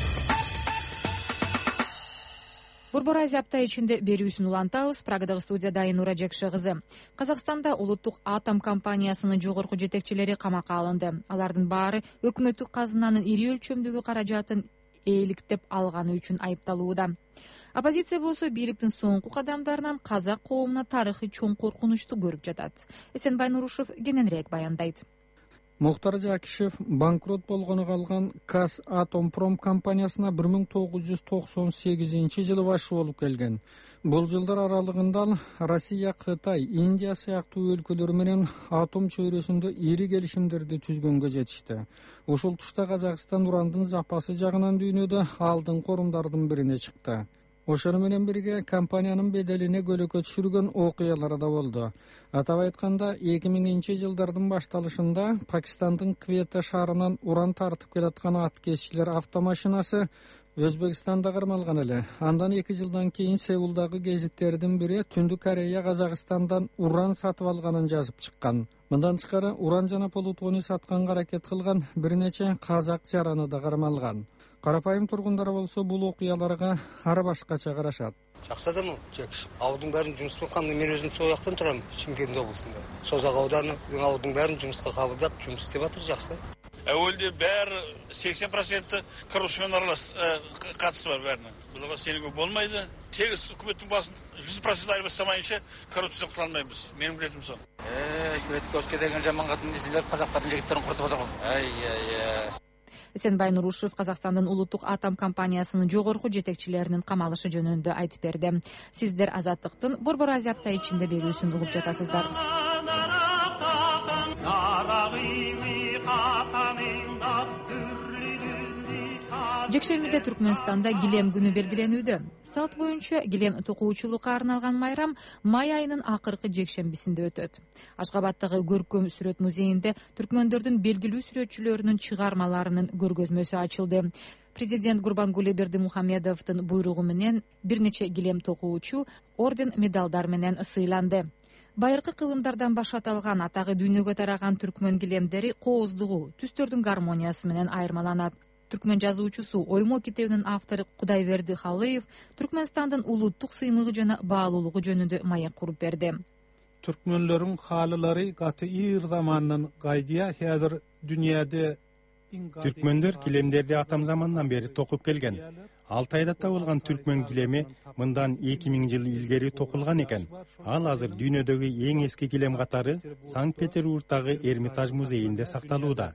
Борбор Азия апта ичинде берүүсүн улантабыз. Прагадагы студияда Айнура Жекше кызы. Казакстанда улуттук атом компаниясынын жогорку жетекчилери камакка алынды. Алардын баары өкмөттүк казынанын ири өлчөмдөгү каражатын ээликтеп алганы үчүн айыпталууда. Оппозиция болсо бийликтин соңку кадамдарынан казак коомуна тарыхый чоң коркунучту көрүп жатат. Эсенбай Нурушев кененирээк баяндайт. Мухтар Жакишев банкрот болгону калган Казатомпром компаниясына 1998 жылы башчы болуп келген. Бул жылдар аралыгында Россия, Кытай, Индия сыяктуу өлкөлөр менен атом чөйрөсүндө ири келишимдерди түзгөнгө жетишти. Ушул тушта Казакстан урандын запасы жагынан дүйнөдө алдыңкы орундардын бирине чыкты. Ошону менен бирге компаниянын беделине көлөкө түшүргөн окуялар да болду. Атап айтканда 2000-жылдардын башталышында Пакистандын Квета шаарынан уран тартып келаткан ат кесчилер автомашинасы Өзбекстанда кармалган эле. Андан 2 жылдан кийин Сеулдагы гезиттердин бири Түндүк Корея Казакстандан уран сатып алганын жазып чыккан. Мындан тышкары уран жана полутони сатканга аракет кылган бир нече казак жараны да кармалган. Карапайым тургундар болсо бул окуяларга ар башкача карашат. Жакшы адам ал, Аудун бәрін жұмысқа қамды. Мен өзім сол жақтан тұрамын, Шымкент облысында. Созақ ауданы аудың бәрін жұмысқа қабылдап, жұмыс істеп жатыр, жақсы. Әуелде бәрі 80% коррупциямен аралас қатысы бар бәріне. Бұларға сенуге болмайды. Тегіс үкіметтің басын 100% айырбастамайынша коррупция құтыла-алмаймыз. Менің білетінім сол. Үкіметке өске деген жаман қатын десеңдер, қазақтардың жігіттерін құртып отыр ғой. Эсенбай Нурушев Казакстандын улуттук атом компаниясынын жогорку жетекчилеринин камалышы жөнүндө айтып берди. Сиздер Азаттыктын Борбор Азия апта ичинде берүүсүн угуп жатасыздар. Жекшембиде Түркмөнстанда Гилем күнү белгиленүүдө. Салт боюнча Гилем токуучулукка арналган майрам май айынын акыркы жекшембисинде өтөт. Ашгабадтагы Көркөм сүрөт музейинде түркмөндөрдүн белгилүү сүрөтчүлөрүнүн чыгармаларынын көргөзмөсү ачылды. Президент Гурбангулы Бердимухамедовдун буйругу менен бир нече Гилем токуучу орден медалдар менен сыйланды. Байыркы кылымдардан баш аталган атагы дүйнөгө тараган түркмөн килемдери кооздугу, түстөрдүн гармониясы менен айырмаланат. Түркмөн жазуучусу Оймо китебинин автору Кудайберди Халыев Түркмөнстандын улуттук сыймыгы жана баалуулугу жөнүндө маек куруп берди. Türkmenlerin halıları katı ir zamandan gaydiya hazır dünyada Türkmenler kilemlerdi atam zamandan beri tokup kelgen. Altayda табылган түркмөн килеми мындан 2000 жыл илгери токулган экен. Ал азыр дүйнөдөгү эң эски килем катары Санкт-Петербургдагы Эрмитаж музейинде сакталууда.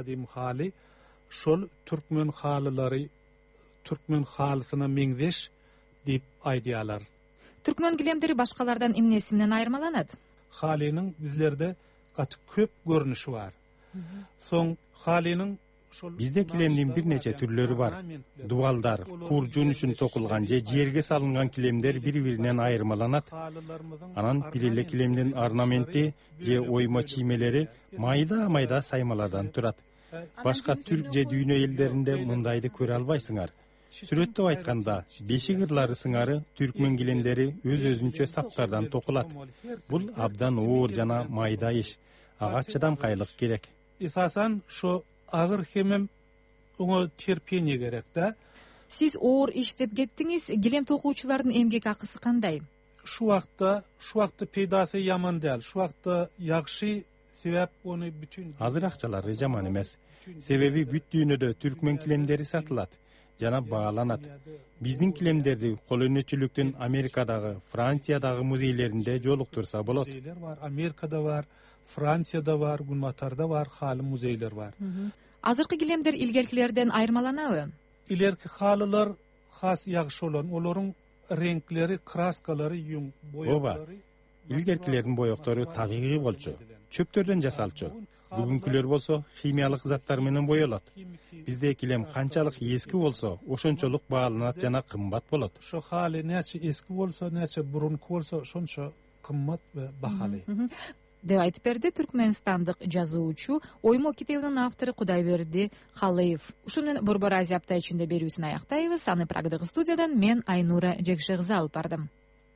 Şol Türkmen halıları Türkmen halısına mengzeş deyip aydiyalar. Түркмөн килемдери башкалардан эмнеси менен айырмаланат? Халинин bizlerde katı köp görünüşü var. Son halinin Бизде килемдин бир нече түрлөрү бар. Дубалдар, куржун үчүн токулган же жерге салынган килемдер бири-биринен айырмаланат. Анан бир эле килемдин орнаменти же оймо чиймелери майда саймалардан турат. Башка түрк же дүйнө элдеринде мындайды көрө албайсыңар. Сүрөттөп айтканда, бешик ырлары сыңары түркмөн килемдери өз-өзүнчө саптардан токулат. Бул абдан оор жана майда иш. Ага чыдамкайлык керек. Esasen şu ağır hemem ona terpiyene gerek de. Siz оор иш деп кеттиңиз, килем токуучулардын эмгек акысы кандай? Şu vakta peydası yaman değil. Şu vakta yakşı sebep onu bütün... Азыр акчалары жаман эмес. Себеби бүт дүйнөдө түркмөн килемдери сатылат жана бааланат. Биздин килемдерди кол өнөкчүлүктүн Америкадагы, Франциядагы музейлеринде жолуктурса болот. Muzeyler var, Amerika'da var, Fransiyada var, Gunmatar'da var, halı muzeyler var. Азыркы килемдер илгеркилерден айырмаланабы? İleriki halılar has yakşı olan, onların renkleri, kraskaları, yung, boyakları... Илгеркилердин боектору табигый болчу, чөптөрдөн жасалчу. Бүгүнкүлөр болсо химиялык заттар менен боелот. Бизде килем канчалык эски болсо, ошончолук бааланат жана кымбат болот. Şu hali neçe eski bolsa, neçe burunku bolsa, şonça kımmat ve bahalı. деп айтып берди түркмөнстандык жазуучу Оймо китебинин автору Кудайберди Халыев. Ушуну Борбор Азия апта ичинде берүүсүн аяктайбыз. Аны Прагдагы студиядан мен Айнура Жекшегза алып бардым.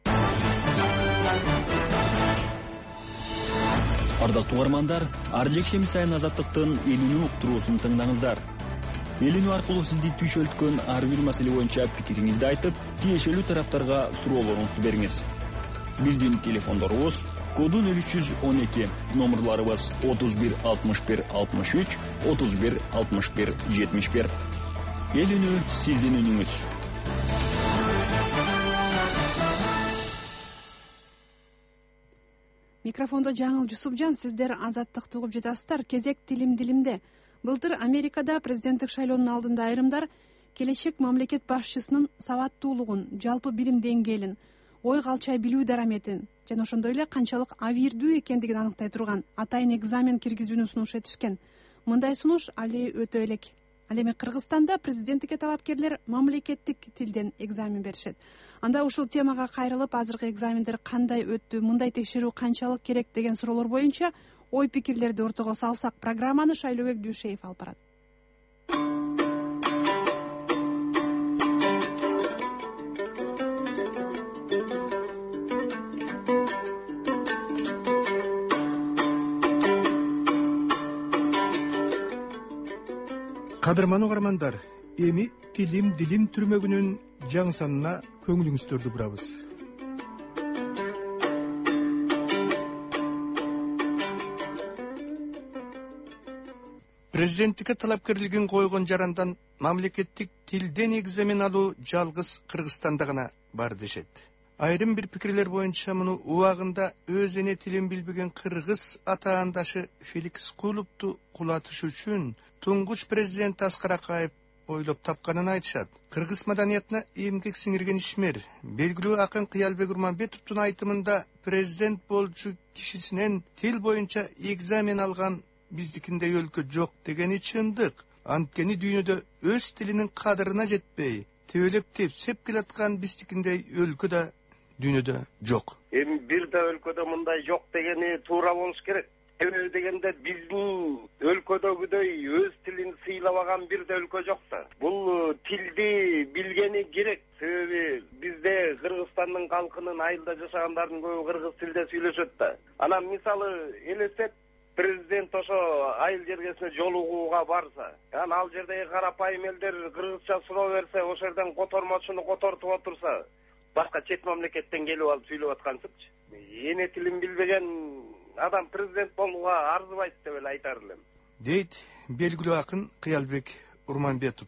Ардактуу угармандар, ар жекшемби сайын Азаттыктын элүүнү уктуруусун тыңдаңыздар. Элүүнү аркылуу сизди түйшөлткөн ар бир маселе боюнча пикириңизди айтып, тиешелүү тараптарга суроолоруңузду бериңиз. Биздин телефондорубуз кодун 312, номерларыбыз 31 61 63, 31 61 71. Эл үнү сиздин үнүңүз. Микрофондо Жаңыл Жусупжан, сиздер Азаттыкты угуп жатасыздар. Кезек дилимде. Былтыр Америкада президенттик шайлоонун алдында айрымдар келечек мамлекет башчысынын сабаттуулугун, жалпы билим деңгээлин, ой калчай билүү дараметин жана ошондой эле канчалык авирдүү экендигин аныктай турган атайын экзамен киргизүүнү сунуш этишкен. Мындай сунуш али өтө элек. Ал эми Кыргызстанда президенттикке талапкерлер мамлекеттик тилден экзамен беришет. Анда ушул темага кайрылып, азыркы экзамендер кандай өттү, мындай текшерүү канчалык керек деген суроолор боюнча ой пикирлерди ортого салсак, программаны Шайлообек Дүйшеев алып барат. Кадырман угармандар, эми тилим дилим түрмөгүнүн жаңы санына көңүлүңүздөрдү бурабыз. Президенттикке талапкерлигин койгон жарандан мамлекеттик тилден экзамен алуу жалгыз Кыргызстанда гана бар дешет. Айрым бир пикирлер боюнча муну убагында өз эне тилин билбеген кыргыз атаандашы Феликс Кулупту кулатыш үчүн туңгуч президент Аскар Акаев ойлоп тапканын айтышат. Кыргыз маданиятына эмгек сиңирген ишмер, белгилүү акын Кыялбек Урманбетовдун айтымында президент болчу кишисинен тил боюнча экзамен алган биздикиндей өлкө жок дегени чындык. Анткени дүйнөдө өз тилинин кадырына жетпей, тебелеп тепсеп келаткан биздикиндей өлкө да дүйнөдө жок. Эми бир да өлкөдө мындай жок дегени туура болуш керек. Себеби дегенде биздин өлкөдөгүдөй өз тилин сыйлабаган бир да өлкө жок да. Бул тилди билгени керек. Себеби бизде Кыргызстандын калкынын айылда жашагандардын көбү кыргыз тилде сүйлөшөт да. Анан мисалы элестет, президент ошо айыл жергесине жолугууга барса, ал жердеги карапайым элдер кыргызча суроо берсе, ошол жерден котормочуну котортуп отурса, башка чет мамлекеттен келип алып сүйлөп аткансыкчы. Эне тилин билбеген адам президент болууга арзыбайт деп эле айтар элем. Дейт белгилүү акын Кыялбек Урманбетов.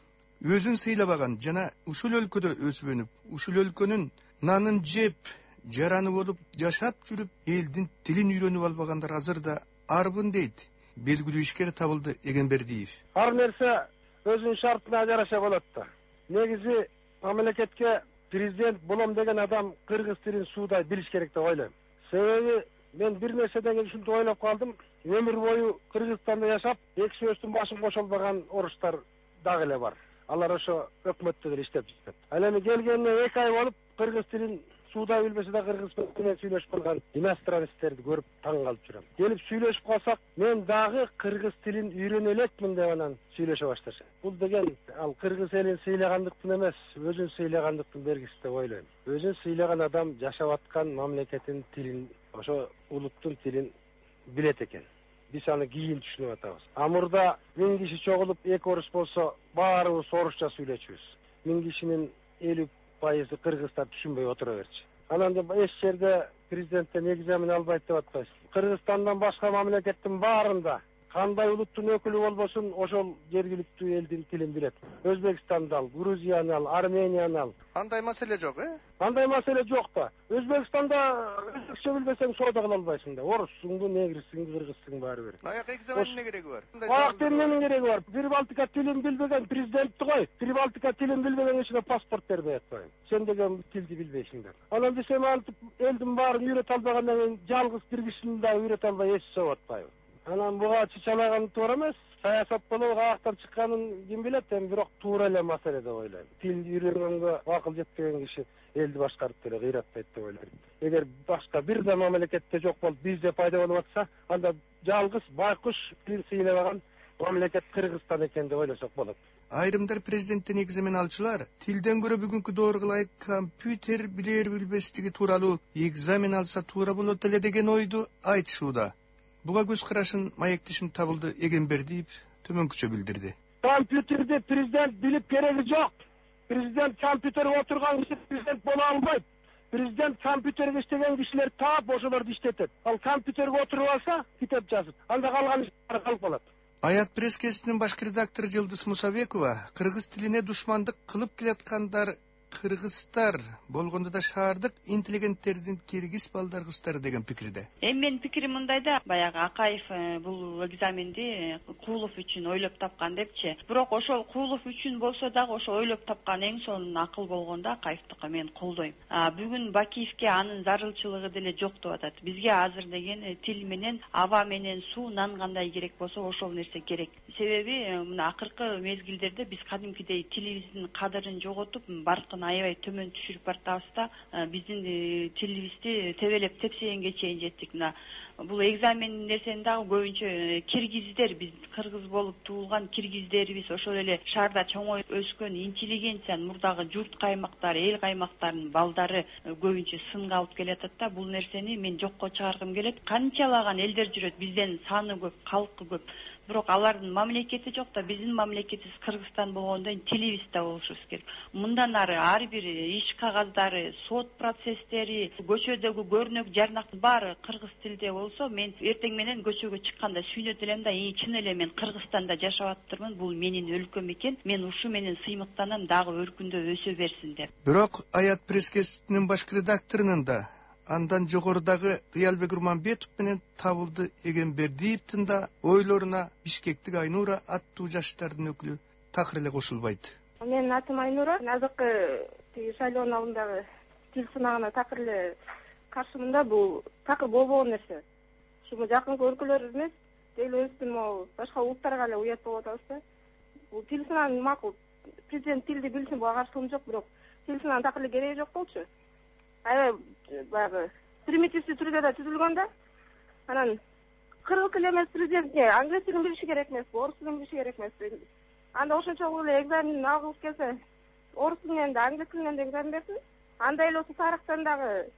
Өзүн сыйлабаган жана ушул өлкөдө өсүп-өнүп, ушул өлкөнүн нанын жеп, жараны болуп жашап жүрүп, элдин тилин үйрөнүп албагандар азыр да арбын дейт белгилүү ишкер Табылды Эгембердиев. Ар нерсе өзүнүн шартына жараша болот да. Негизи мамлекетке президент болом деген адам кыргыз тилин суудай билиш керек деп ойлойм. Себеби мен бир нерседен кийин ушинтип ойлоп калдым. Өмүр бою Кыргызстанда жашап, эки сөздүн башын кошолбаган орустар дагы эле бар. Алар ошо өкмөттө деле иштеп жүрөт. Ал эми келгенине 2 ай болуп, кыргыз тилин суудай билбесе да кыргыз менен сүйлөшүп калган иностранецтерди көрүп таң калып жүрөм. Келип сүйлөшүп калсак, мен дагы кыргыз тилин үйрөнө элекмин деп анан сүйлөшө башташат. Бул деген ал кыргыз элин сыйлагандыктын эмес, өзүн сыйлагандыктын белгиси деп ойлойм. Өзүн сыйлаган адам жашап аткан мамлекеттин тилин, ошо улуттун тилин билет экен. Биз аны кийин түшүнүп атабыз. Амурда 1000 киши чогулуп 2 орус болсо, баарыбыз орусча сүйлөчүбүз. 1000 кишинин 50% кыргыздар түшүнбөй отура берчү. Анан эч жерде президенттен экзамен албайт деп атпайсыз. Кыргызстандан башка мамлекеттин баарында кандай улуттун өкүлү болбосун, ошол жергиликтүү элдин тилин билет. Өзбекстанды ал, Грузияны ал, Арменияны ал. Андай маселе жок, Андай маселе жок да. Өзбекстанда өзбекче билбесең соода кыла албайсың да. Оруссуңду, негрисиңди, кыргызсың баары бир. Аяк экзаменин эмне кереги бар? Аяк эмненин кереги бар? Прибалтика тилин билбеген президентти кой. Прибалтика тилин билбеген кишине паспорт бербей атпайм. Сен деген тилди билбейсиңдер. Анан десем антип элдин баарын үйрөтө албагандан кийин жалгыз бир кишини да үйрөтө албай эч соо атпайбы. Анан буга чычалаган туура эмес. Саясат болуп каяктан чыкканын ким билет, эми бирок туура эле маселе деп ойлойм. Тил үйрөнгөнгө акыл жетпеген киши элди башкарып деле кыйратпайт деп ойлойм. Эгер башка бир да мамлекетте жок болуп бизде пайда болуп атса, анда жалгыз байкуш тил сыйлаган мамлекет Кыргызстан экен деп ойлосок болот. Айрымдар президенттен экзамен алчылар тилден көрө бүгүнкү доорго ылайык компьютер билер билбестиги тууралуу экзамен алса туура болот эле деген ойду айтышууда. Буга көз карашын маектишим Табылды Эгембердиев төмөнкүчө билдирди. Компьютерди президент билип кереги жок. Президент компьютерге отурган киши президент боло албайт. Президент компьютерге иштеген кишилер таап ошолорду иштетет. Ал компьютерге отуруп алса, китеп жазып, анда калган иштер калып калат. Аят пресс-гезитинин башкы редактору Жылдыз Мусабекова кыргыз тилине душмандык кылып келаткандар кыргыздар болгондо да шаардык интеллигенттердин киргиз балдаргыздары деген пикирде. Менин пикирим мындай да, баягы Акаев бул экзаменди Куулов үчүн ойлоп тапкан депчи. Бирок ошол Куулов үчүн болсо дагы ошо ойлоп тапкан эң сонун акыл болгондо Акаевдики мен колдойм. Бүгүн Бакиевке анын зарылчылыгы деле жок деп атат. Бизге азыр деген тил менен, аба менен суу, нан кандай керек болсо ошол нерсе керек. Себеби мына акыркы мезгилдерде биз кадимкидей тилибиздин кадырын жоготуп, баркын аябай төмөн түшүрүп бартабыз да, биздин тилибизди тебелеп тепсегенге чейин жеттик. Мына бул экзамен нерсени дагы көбүнчө киргиздер, биз кыргыз болуп туулган киргиздерибиз, ошол эле шаарда чоңоюп өскөн интеллигенциянын мурдагы журт каймактары, эл каймактарынын балдары көбүнчө сынга алып келатат да, бул нерсени мен жокко чыгаргым келет. Канчалаган элдер жүрөт, бизден саны көп, калкы көп. Бирок алардын мамлекети жок да, биздин мамлекетибиз Кыргызстан болгондо тилибиз да болушубуз керек. Мындан ары ар бир иш кагаздары, сот процесстери, көчөдөгү көрнөк, жарнак баары кыргыз тилде болсо, мен эртең менен көчөгө чыкканда сүйнөт элем да, чын эле мен Кыргызстанда жашап атырмын, бул менин өлкөм экен, мен ушу менен сыймыктанам, дагы өркүндө өсө берсин деп. Бирок Аят пресс-газетинин баш редакторунун да, андан жогорудагы Кыялбек Урманбетов менен Табылды Эгембердиевдин да ойлоруна Бишкектик Айнура аттуу жаштардын өкүлү такыр эле кошулбайт. Менин атым Айнура, азыркы шайлоонун алдындагы тил сынагына такыр эле каршымын да, бул такыр болбогон нерсе. Ушул жакынкы өлкөлөр эмес, делебиздин могу башка улуттарга эле уят болуп атабыз да. Бул тил сынагы макул, президент тилди билсин, буга каршылыгым жок, бирок тил сынагынын такыр эле кереги жок болчу. Баягы примитивдүү түрдө да түзүлгөн да. Анан кыргыз тили эмес президентке англис тилин билиши керек эмес, орус тилин билиши керек эмес. Анда ошончо эле экзамен алгыбыз келсе, орус тили менен да, англис тили менен да экзамен берсин. Андай эле болсо Сарактан дагы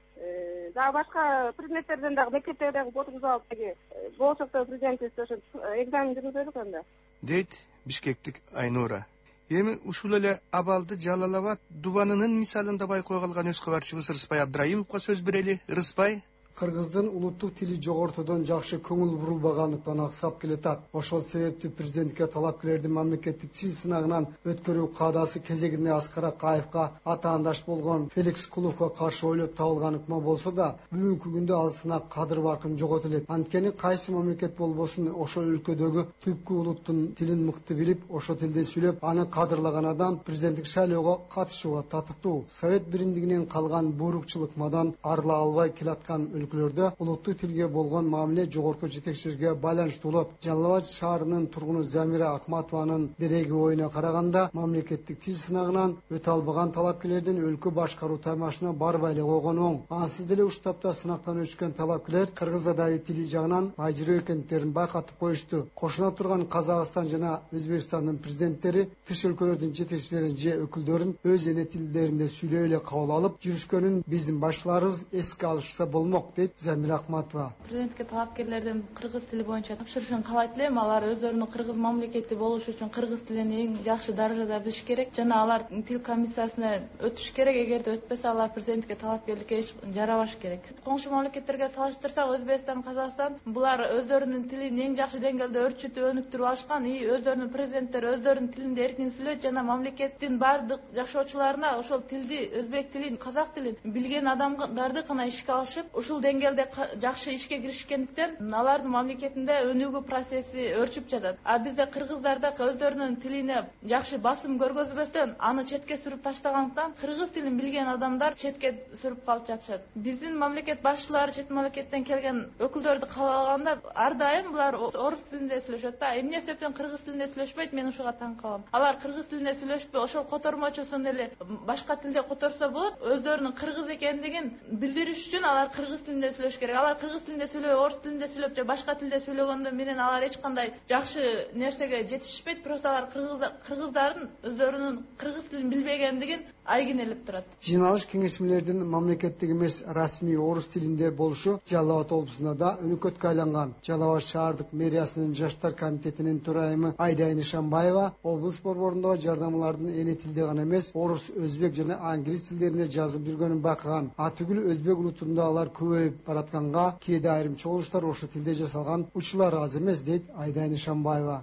башка предметтерден дагы мектепте дагы отургузуп алып, болочокто президентибиз ошо экзамен жүргүзөлүк анда. Дейт Бишкектик Айнура. Эми ушул эле абалды Жалал-Абад Дубанынын мисалында байкой калган өз кабарчыбыз Рыспай Абдраимовго сөз берели. Рыспай. Кыргыздын улуттук тили жогортодон жакшы көңүл бурулбагандыктан аксап келатат. Ошол себепти президентке талапкерлердин мамлекеттик тил сынагынан өткөрүү каадасы кезегинде Аскар Акаевга атаандаш болгон Феликс Куловго каршы ойлоп табылган ыкма болсо да, бүгүнкү күндө ал сынак кадыр баркын жоготулат. Анткени кайсы мамлекет болбосун ошол өлкөдөгү түпкү улуттун тилин мыкты билип, ошол тилде сүйлөп, аны кадырлаган адам президенттик шайлоого катышууга татыктуу. Совет биримдигинен калган буйрукчул ыкмадан арыла албай келаткан өлкөлөрдө улуттук тилге болгон мамиле жогорку жетекчилерге байланыштуу болот. Жалал-Абад шаарынын тургуну Замира Акматованын дереги оюна караганда, мамлекеттик тил сынагынан өтө албаган талапкерлердин өлкө башкаруу таймашына барбай эле койгон оң. Ансыз деле уштапта сынактан өчкөн талапкерлер Кыргыздагы тили жагынан ажыроо экендиктерин байкатып коюшту. Кошуна турган Казакстан жана Өзбекстандын президенттери тыш өлкөлөрдүн жетекчилерин же өкүлдөрүн өз эне тилдеринде сүйлөй эле кабыл алып жүрүшкөнүн биздин башчыларыбыз эске алышса болмок, дейт Замира Акматова. Президентке талапкерлердин кыргыз тили боюнча тапшырышын каалайт элем. Алар өздөрүнүн кыргыз мамлекети болуш үчүн кыргыз тилин эң жакшы даражада билиш керек жана алар тил комиссиясына өтүш керек. Эгерде өтпөсө, алар президентке талапкерликке эч жарабаш керек. Коңшу мамлекеттерге салыштырсак, Өзбекстан, Казакстан булар өздөрүнүн тилин эң жакшы деңгээлде өрчүтүп, өнүктүрүп алышкан. Өздөрүнүн президенттери өздөрүнүн тилинде эркин сүйлөйт жана мамлекеттин бардык жашоочуларына ошол тилди, өзбек тилин, казак тилин билген адамдарды гана ишке алышып, ушул деңгээлде жакшы ишке киришкендиктен алардын мамлекетинде өнүгүү процесси өрчүп жатат. А бизде кыргыздарда өздөрүнүн тилине жакшы басым көргөзбөстөн аны четке сүрүп таштагандыктан кыргыз тилин билген адамдар четке сүрүп калып жатышат. Биздин мамлекет башчылары чет мамлекеттен келген өкүлдөрдү кабыл ар дайым булар орус тилинде сүйлөшөт да. Эмне себептен кыргыз тилинде сүйлөшпөйт, мен ушуга таң калам. Алар кыргыз тилинде сүйлөшпөй, ошол котормочусун эле башка тилде которсо болот. Өздөрүнүн кыргыз экендигин билдириш үчүн алар кыргыз тилинде сүйлөш керек. Алар кыргыз тилинде сүйлөп, орус тилинде сүйлөп же башка тилде сүйлөгөндө менен алар эч кандай жакшы нерсеге жетишпейт. Просто алар кыргыздардын өздөрүнүн кыргыз тилин билбегендигин айгинелеп турат. Жыйналыш кеңешмелердин мамлекеттик эмес расмий орус тилинде болушу Жалал-Абад облусунда да өнөкөткө айланган. Жалал-Абад шаардык мэриясынын жаштар комитетинин төрайымы Айдай Нишанбаева облус борборундагы жардамалардын эне тилде гана эмес, орус, өзбек жана англис тилдеринде жазып жүргөнүн байкаган. Атүгүл өзбек улутунда алар көбөйүп баратканга, кээде айрым чогулуштар ошол тилде жасалган учурлар аз эмес, дейт Айдай Нишанбаева.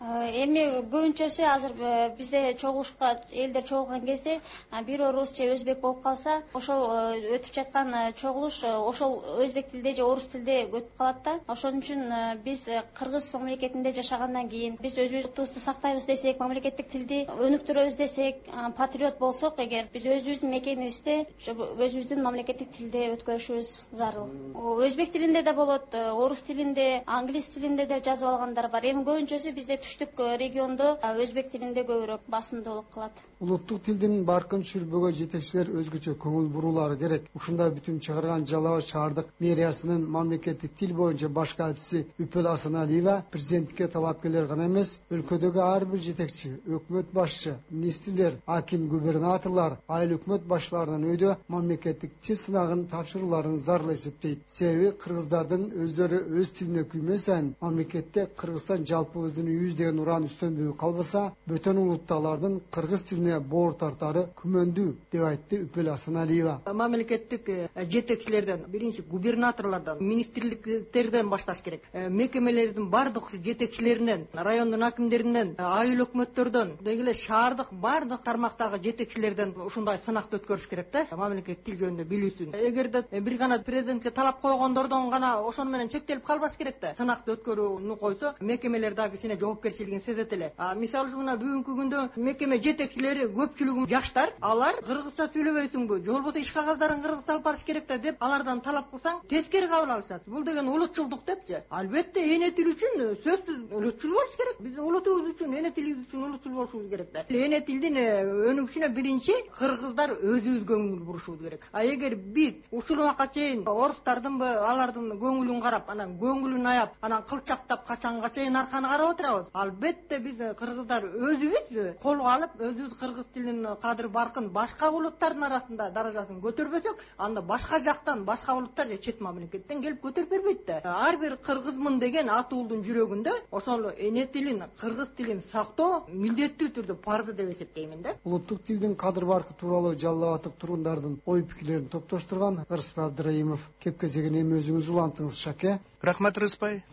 Эми көбүнчөсү азыр бизде чогулушка элдер чогулган кезде бир орус же өзбек болуп калса, ошол өтүп жаткан чогулуш ошол өзбек тилде же орус тилде өтүп калат да. Ошон үчүн биз кыргыз мамлекетинде жашагандан кийин биз өзүбүздү сактайбыз десек, мамлекеттик тилди өнүктүрөбүз десек, патриот болсок эгер, биз өзүбүздүн мекенибизде өзүбүздүн мамлекеттик тилде өткөрүшүбүз зарыл. Өзбек тилинде да болот, орус тилинде, англис тилинде да жазып алгандар бар. Эми көбүнчөсү бизде түштүк региондо өзбек тилинде көбүрөөк басымдуулук кылат. Улуттук тилдин баркын түшүрбөгө жетекчилер өзгөчө көңүл бурулары керек. Ушундай бүтүм чыгарган Жалал Абад шаардык мэриясынын мамлекеттик тил боюнча баш катчысы Үпөл Асаналиева президентке талапкерлер гана эмес, өлкөдөгү ар бир жетекчи, өкмөт башчы, министрлер, аким, губернаторлор, айыл өкмөт башчыларынын өйдө мамлекеттик тил сынагын тапшырууларын зарыл эсептейт. Себеби кыргыздардын өздөрү өз тилине күймөн сайын мамлекетте Кыргызстан жалпыбыздын үйүбүз деген уран үстөмдүгү калбаса, бөтөн улуттагылардын кыргыз тилине боор тартары күмөндүү, деп айтты Үпөл Асаналиева. Мамлекеттик жетекчилерден, биринчи губернаторлордон, министрликтерден башташ керек. Мекемелердин бардык жетекчилеринен, райондун акимдеринен, айыл өкмөттөрдөн, дегеле шаардык бардык тармактагы жетекчилерден ушундай сынакты өткөрүш керек да, мамлекеттик тил жөнүндө билүүсүн. Эгерде бир гана президентке талап койгондордон гана ошону менен чектелип калбаш керек да. Сынакты өткөрүүнү койсо, мекемелер дагы кичине жоопкерчилигин сезет эле. Мисалы үчүн мына бүгүнкү күндө мекеме жетекчилери көпчүлүгү жаштар, алар кыргызча сүйлөбөйсүңбү, же болбосо иш кагаздарын кыргызча алып барыш керек да деп алардан талап кылсаң, тескери кабыл алышат. Бул деген улутчулдук депчи. Албетте эне тил үчүн сөзсүз улутчул болуш керек. Биз улутубуз үчүн, эне тилибиз үчүн улутчул болушубуз керек да. Эне тилдин өнүгүшүнө биринчи кыргыздар өзүбүз көңүл бурушубуз керек. Эгер биз ушул убакка чейин орустардынбы, алардын көңүлүн карап, анан көңүлүн аяп, анан кылчактап качанга чейин арканы карап отурабыз. Албетте биз кыргыздар өзүбүз колго алып, өзүбүз кыргыз тилинин кадыр баркын башка улуттардын арасында даражасын көтөрбөсөк, анда башка жактан, башка улуттар же чет мамлекеттен келип көтөрүп бербейт да. Ар бир кыргызмын деген атуулдун жүрөгүндө ошол эне тилин, кыргыз тилин сактоо милдеттүү түрдө парыз деп эсептеймин да. Улуттук тилдин кадыр баркы тууралуу Жалал Абадтык тургундардын ой пикирлерин топтоштурган Рыспай Абдраимов. Кепкезеген эми өзүңүз улантыңыз, Шаке. Рахмат, Рыспай.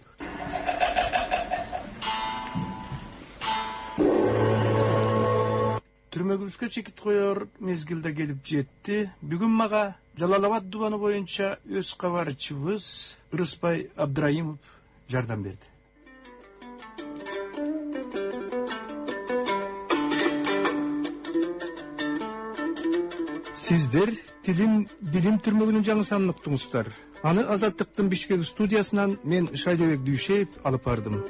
Түрмөгүбүзгө чекит коер мезгилде келип жетти. Бүгүн мага Жалал Абад дубаны боюнча өз кабарчыбыз Рыспай Абдраимов жардам берди. Сиздер Тилим билим түрмөгүнүн жаңы санын уктуңуздар. Аны Азаттыктын Бишкек студиясынан мен Шайдебек Дүйшеев алып бардым.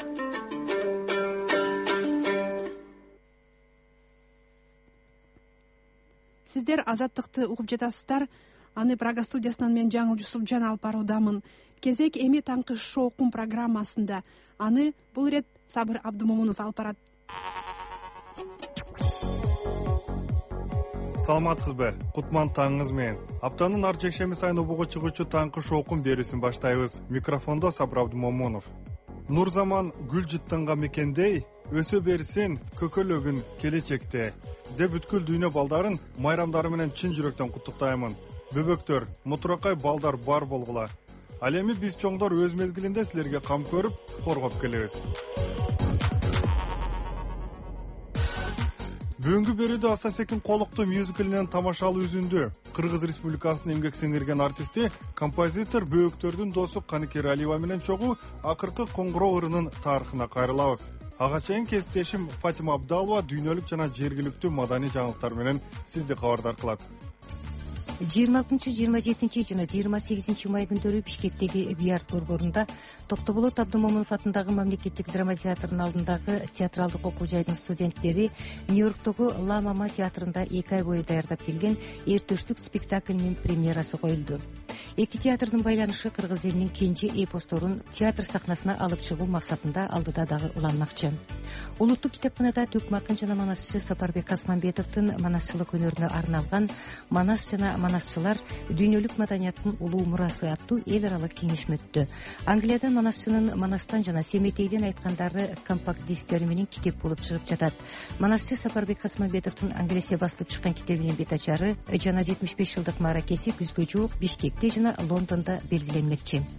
Сиздер Азаттыкты угуп жатасыздар. Аны Прага студиясынан мен Жаңыл Жусупжан алып баруудамын. Кезек эми таңкы шоукун программасында. Аны бул ирет Сабыр Абдумомунов алып барат. Саламатсызбы? Кутман таңыңыз менен. Аптанын ар жекшемби сайын обого чыгуучу таңкы шоукун берүүсүн баштайбыз. Микрофондо Сабыр Абдумомунов. Нурзаман гүл жыттанга мекендей, өсө берсин көкөлөгүн келечекте деп бүткүл дүйнө балдарын майрамдары менен чын жүрөктөн куттуктаймын. Бөбөктөр, мутуракай балдар бар болгула. Ал эми биз чоңдор өз мезгилинде силерге кам көрүп, коргоп келебиз. Бүгүнкү берүүдө Аса Секин Колукту мюзиклинен тамашалуу үзүндү. Кыргыз Республикасынын эмгек сиңирген артисти, композитор Бөөктөрдүн досу Каныке Алиева менен чогуу акыркы коңгуроо ырынын тарыхына кайрылабыз. Ага чейин кесиптешим Фатима Абдалова дүйнөлүк жана жергиликтүү маданий жаңылыктар менен сизди кабардар кылат. 26, 27 жана 28 май күндөрү Бишкектеги Биарт борборунда Токтоболот Абдумомунов атындагы мамлекеттик драма театрынын алдындагы театралдык окуу жайдын студенттери Нью-Йорктогу Ла Мама театрында 2 ай бою даярдап келген эртөштүк спектакльнин премьерасы коюлду. Эки театрдын байланышы кыргыз элинин кенже эпосторун театр сахнасына алып чыгуу максатында алдыда дагы уланмакчы. Улуттук китепканада Төкмө акын жана манасчы Сапарбек Касманбетовдун манасчылык өнөрүнө арналган Манас жана манасчылар дүйнөлүк маданияттын улуу мурасы аттуу эл аралык кеңешме өттү. Англиядан манасчынын Манастан жана Семетейден айткандары компакт дисктери менен китеп болуп чыгып жатат. Манасчы Сапарбек Касманбетовдун Англияда басылып чыккан китебинин бет ачары жана 75 жылдык мааракеси күзгө жуук Бишкекте жана Лондондо белгиленмекчи.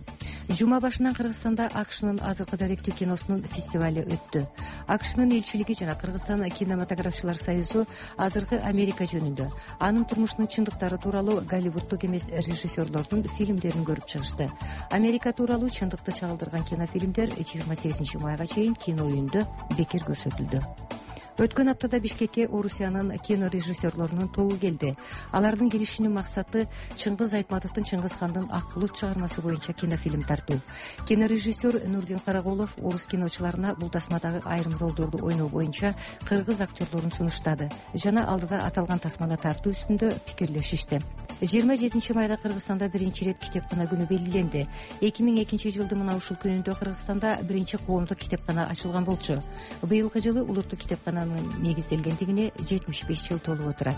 Жума башынан Кыргызстанда АКШнын азыркы даректүү киносунун фестивали өттү. АКШнын элчилиги жана Кыргызстан кинематографчылар союзу азыркы Америка жөнүндө анын турмушунун чындыктары тууралуу голливуддук эмес режиссерлордун фильмдерин көрүп чыгышты. Америка тууралуу чындыкты чагылдырган кинофильмдер 28 майга чейин кино үйүндө бекер көрсөтүлдү. Өткөн аптада Бишкекке Орусиянын кино режиссерлорунун тобу келди. Алардын келишинин максаты Чыңгыз Айтматовдун Чыңгыз хандын Ак булут чыгармасы боюнча кинофильм тартуу. Кинорежиссер Нурдин Карагулов орус киночуларына бул тасмадагы айрым ролдорду ойноо боюнча кыргыз актерлорун сунуштады жана алдыда аталган тасманы тартуу үстүндө пикирлешишти. 27 майда Кыргызстанда биринчи ирет китепкана күнү белгиленди. 2002 жылдын мына ушул күнүндө Кыргызстанда биринчи коомдук китепкана ачылган болчу. Быйылкы жылы улуттук китепкананын негизделгендигине 75 жыл толуп отурат.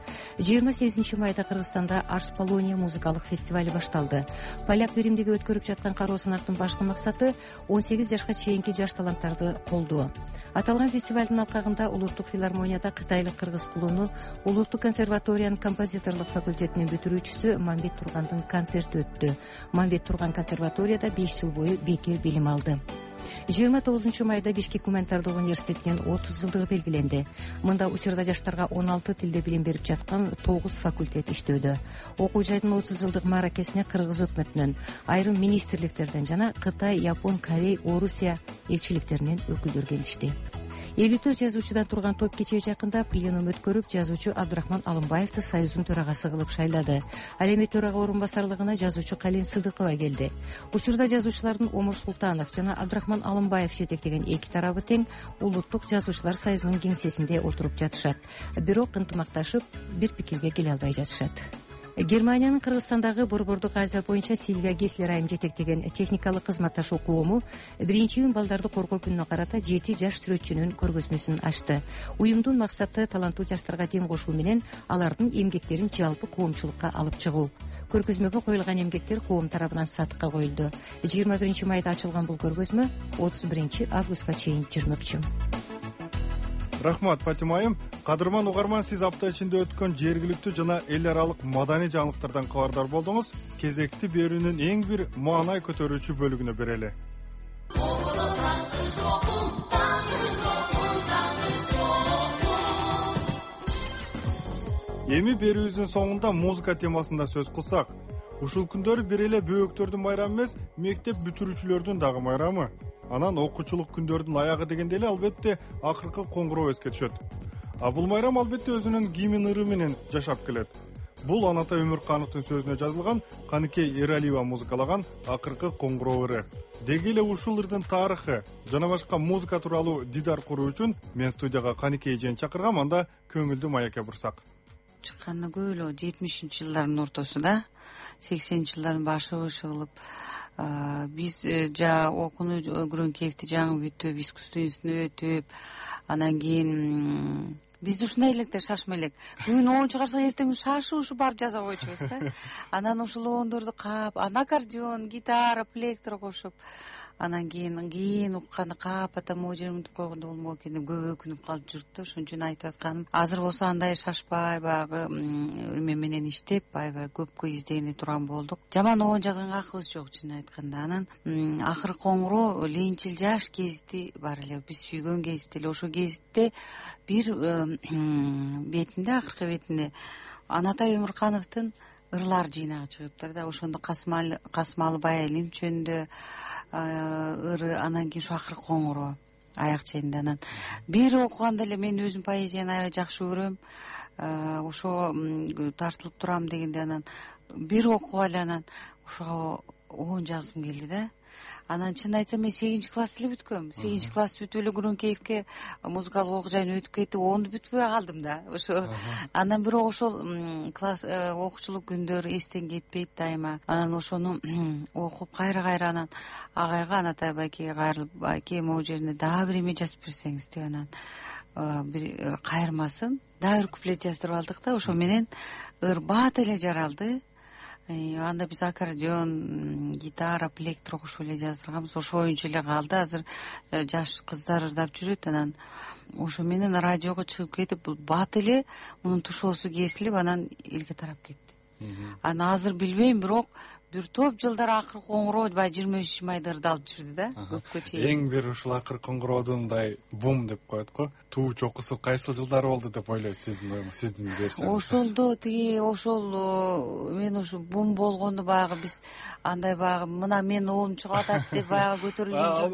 28 майда Кыргызстанда Арс Полония музыкалык фестивали башталды. Поляк биримдиги өткөрүп жаткан кароо сынактын башкы максаты 18 жашка чейинки жаш таланттарды колдоо. Аталган фестивалдын алкагында улуттук филармонияда кытайлык кыргыз кулуну, улуттук консерваториянын композиторлук факультетинин бүтүрүүчүсү Мамбет Тургандын концерти өттү. Мамбет Турган консерваторияда 5 жыл бою бекер билим алды. 29 майда Бишкек гуманитардык университетинин 30 жылдыгы белгиленди. Мында учурда жаштарга 16 тилде билим берип жаткан 9 факультет иштөөдө. Окуу жайдын 30 жылдык мааракесине кыргыз өкмөтүнөн, айрым министрликтерден жана Кытай, Япон, Корей, Орусия элчиликтеринин өкүлдөрү келишти. 54 жазуучудан турган топ кечээ жакында пленум өткөрүп, жазуучу Абдурахман Алымбаевди союздун төрагасы кылып шайлады. Ал эми төрага орун басарлыгына жазуучу Калин Сыдыкова келди. Учурда жазуучулардын Омур Султанов жана Абдурахман Алымбаев жетектеген эки тарабы тең улуттук жазуучулар союзунун кеңсесинде отуруп жатышат. Бирок ынтымакташып, бир пикирге келе албай жатышат. Германиянын Кыргызстандагы Борбордук Азия боюнча Сильвия Геслер айым жетектеген техникалык кызматташуу коому биринчи июнь балдарды коргоо күнүнө карата 7 жаш сүрөтчүнүн көргөзмөсүн ачты. Уюмдун максаты таланттуу жаштарга дем кошуу менен алардын эмгектерин жалпы коомчулукка алып чыгуу. Көргөзмөгө коюлган эмгектер коом тарабынан сатыкка коюлду. 21 майда ачылган бул көргөзмө 31 августка чейин жүрмөкчү. Рахмат Фатима айым. Кадырман угарман, сиз апта ичинде өткөн жергиликтүү жана эл аралык маданий жаңылыктардан кабардар болдуңуз. Кезекти берүүнүн эң бир маанай көтөрүүчү бөлүгүнө берели. Эми берүүбүздүн соңунда музыка темасында сөз кылсак, ушул күндөрү бир эле бөөктөрдүн байрамы эмес, мектеп бүтүрүүчүлөрдүн дагы майрамы. Анан окуучулук күндөрдүн аягы дегенде эле албетте акыркы коңгуроо эске түшөт. А бул майрам албетте өзүнүн гимн ыры менен жашап келет. Бул Анатай Өмүркановдун сөзүнө жазылган, Каныкей Эралиева музыкалаган акыркы коңгуроо ыры. Деги эле ушул ырдын тарыхы жана башка музыка тууралуу дидар куруу үчүн мен студияга Каныкей эжени чакыргам, анда көңүлдүү маекке бурсак. Чыкканы көп эле 70-жылдардын ортосунда, 80-жылдардын башы кылып биз окууну Грөнкеевди жаңы бүтүп, искусство институтуна өтүп, анан кийин бизди ушундай электер шашма элек. Бүгүн оон чыгарсак эртең шашып ушу барып жаза койчубуз да. Анан ушулоондорду каап, аккордеон, гитара, плектор кошуп, анан кийин укканы каап ата могу жерин унутуп койгондо болмок экен деп көп өкүнүп калып жүрдү да. Ошон үчүн айтып атканым, азыр болсо андай шашпай, баягы эме менен иштеп, аябай көпкө издене турган болдук. Жаман оон жазганга акыбыз жок чын айтканда. Анан акыркы коңгуроо ленчил жаш кезити бар эле, биз сүйгөн кезит эле. Ошол кезитте бир бетинде, акыркы бетинде Анатай Өмүркановдун ырлар жыйнагы чыгыптыр да. Ошондо Касымалы Бай Элим жөнүндө ыры, анан кийин ушу акыркы коңгуроо аяк ченинде. Анан бир окуганда эле мен өзүм поэзияны аябай жакшы көрөм, ошо тартылып турам дегенде, анан бир окуп эле анан ошого оон жазгым келди да. Анан чын айтсам, мен 8-класс эле бүткөм. 8-класс бүтүп эле Грөнкеевке музыкалык окуу жайына өтүп кетип, оонду бүтпөй калдым да. Ошо анан бирок ошол класс окуучулук күндөрү эстен кетпейт дайыма. Анан ошону окуп кайра анан агайга, Анатай байкеге кайрылып, байке могу жерине дагы бир эме жазып берсеңиз деп, анан бир кайырмасын дагы бир куплет жаздырып алдык да. Ошо менен ыр бат эле жаралды. Анда биз аккордеон, гитара, плектор кошуп эле жаздырганбыз. Ошо боюнча эле калды. Азыр жаш кыздар ырдап жүрөт. Анан ошо менен радиого чыгып кетип, бул бат эле мунун тушоосу кесилип, анан элге тарап кетти. Анан азыр билбейм, бирок бир топ жылдар акыркы коңгуроо баягы 23 майды ырдалып жүрдү да көпкө чейин. Эң бир ушул акыркы коңгуроодун мындай бум деп коет го. Туу чокусу кайсы жылдары болду деп ойлойсуз сиздин версияңыз? Ошол мен ушу бум болгону баягы биз андай баягы мына менин оолум чыгып атат деп баягы көтөрүлгөн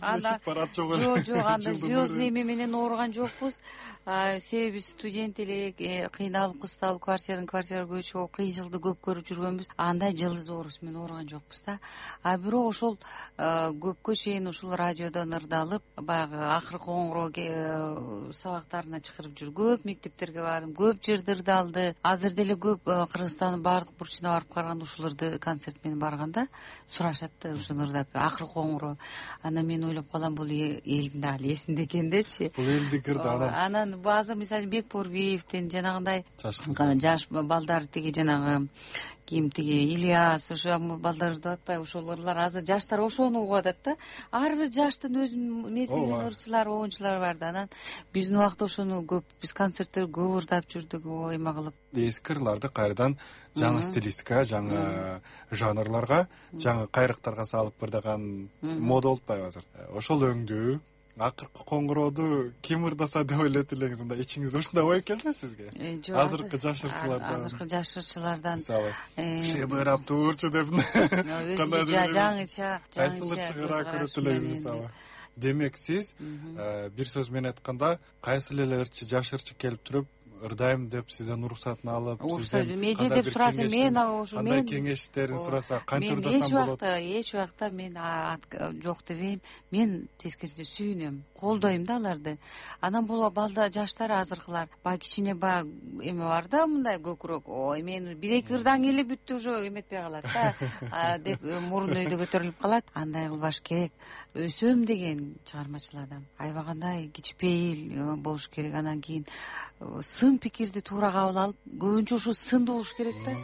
жок. Жок, анда звездный эме менен ооруган жокпуз. Себеби студент элек, кыйналып кысталып квартирадан квартирага көчүп болуп кыйынчылыкты көп көрүп жүргөнбүз. Андай жылдыз оорусу менен ооруган жокпуз да. Бирок ошол көпкө чейин ушул радиодон ырдалып, баягы акыркы коңгуроо сабактарына чакырып жүр. Көп мектептерге бардым, көп жерде ырдалды. Азыр деле көп Кыргызстандын баардык бурчуна барып караганда ушуларды концерт менен барганда сурашат да, ушуну ырдап акыркы коңгуроо. Анан мен ойлоп калам, бул элдин дагы эсинде экен депчи. Бул элдикирди анан баазы мисалы Бекборбиевдин жанагындай жаш балдар тиги жанагы ким тиги Ильяс ошо балдарды атпайбы, ошол ырлар азыр жаштар ошону угуп атат да. Ар бир жаштын өзүнүн мезгилинин ырчылары, оончулары бар да. Анан биздин убакта ошону көп биз концерттерди көп ырдап жүрдүк, эме кылып. Эски ырларды кайрадан жаңы стилистика, жаңы жанрларга, жаңы кайрыктарга салып ырдаган мода болуп атпайбы азыр? Ошол өңдүү акыркы коңгурооду ким ырдаса деп ойлойт элеңиз? Мындай ичиңизде ушундай ой келдиби сизге? Азыркы жаш ырчылардан мисалы шебы ырап туурчу деп кандайдыр жаңыча кайсыл ырчыгыраак көрөт элеңиз мисалы? Демек сиз бир сөз менен айтканда кайсыл эле ырчы, жаш ырчы келип туруп ырдайм деп сизден уруксатын алып, эмне деп сураса, мен ошо кандай кеңештерин сураса, канча ырдасам болот? Эч убакта мен жок дебейм. Мен тескерисинче сүйүнөм, колдойм да аларды. Анан бул балда жаштар азыркылар баягы кичине баягы эме бар да, мындай көкүрөк. Ой, мен бир эки ырдан келе бүттү, уже эметпей калат да деп мурун өйдө көтөрүлүп калат. Андай кылбаш керек. Өсөм деген чыгармачыл адам аябагандай кичпейил болуш керек. Анан кийин сын пикирди туура кабыл алып, көбүнчө ушу сынды болуш керек да.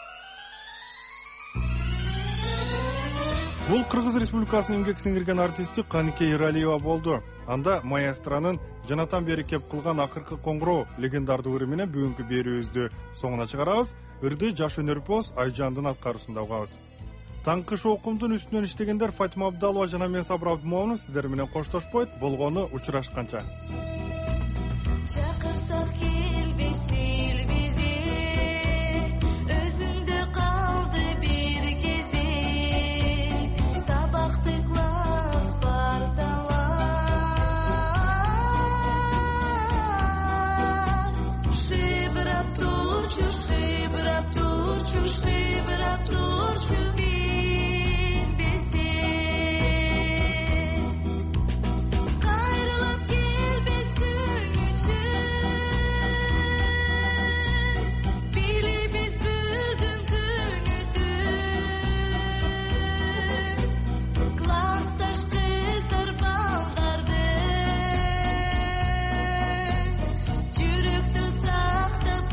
Бул Кыргыз Республикасынын эмгек сиңирген артисти Канике Иралиева болду. Анда маэстронун жанатан бери кеп кылган акыркы коңгуроо легендардуу ыры менен бүгүнкү берүүбүздү соңуна чыгарабыз. Ырды жаш өнөрпоз Айжандын аткаруусунда угабыз. Таңкы шоукумдун үстүнөн иштегендер Фатима Абдалова жана мен Сабыр Абдымомунов сиздер менен коштошпойт. Болгону учурашканча. Чакырсак келбес дил бизи, өзүндө калды бир кезек, сабакты класс парталар. Шыбырап турчу, шыбырап турчу, шыбырап турчу билбесе. Кайрылып келбес билебиз бүгүн күнүдү. Классташ кыздар балдарды жүрөктө сактап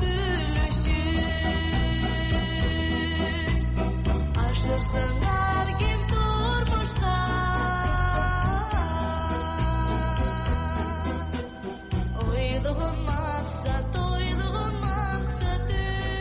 күлүшүп, ашырсыңар ким турмушка. Ойлогон максат, ойлогон максат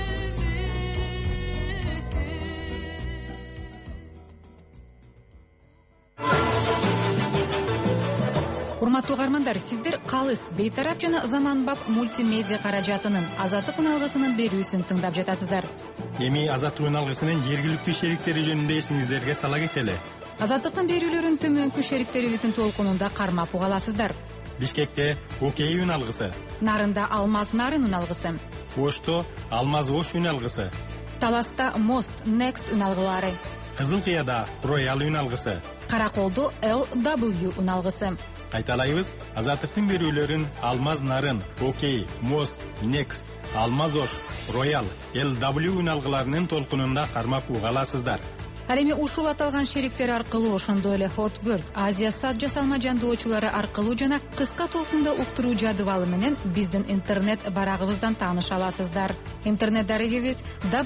Урматтуу угармандар, сиздер калыс, бейтарап жана заманбап мультимедиа каражатынын Азаттык үналгысынын берүүсүн тыңдап жатасыздар. Эми Азаттык үналгысынын жергиликтүү шериктери жөнүндө эсиңиздерге сала кетели. Азаттыктын берүүлөрүн төмөнкү шериктерибиздин толкунунда кармап угаласыздар. Бишкекте Окей үналгысы, Нарында Алмаз Нарын үналгысы, Ошто Алмаз Ош үналгысы, Таласта Мост Next үналгылары, Кызыл Кыяда Роял үналгысы, Караколдо LW үналгысы. Кайталайбыз, Азаттыктын берүүлөрүн Алмаз Нарын, Окей, Мост, Next, Алмаз Ош, Роял, LW үналгыларынын толкунунда кармап угаласыздар. Ал эми ушул аталган шериктер аркылуу, ошондой эле Hotbird, Азия сад жасалма жандоочулары аркылуу жана кыска толкунда уктуруу жадыбалы менен биздин интернет барагыбыздан тааныша аласыздар. Интернет дарегибиз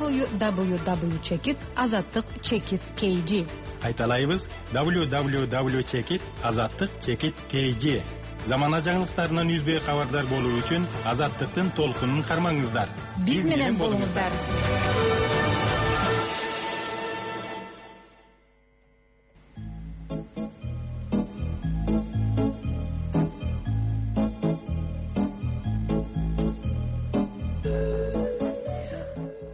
www.checkit.azattik.kg. Кайталайбыз, www.checkit.azattik.kg. Замана жаңылыктарынан үзбөй кабардар болуу үчүн Азаттыктын толкунун кармаңыздар. Биз менен болуңуздар.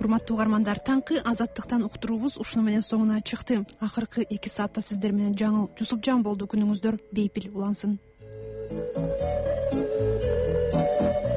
урматтуу угармандар, таңкы азаттыктан уктуруубуз ушуну менен соңуна чыкты. Акыркы 2 саатта сиздер менен Жаңыл Жусупжан болду. Күнүңүздөр бейпил улансын.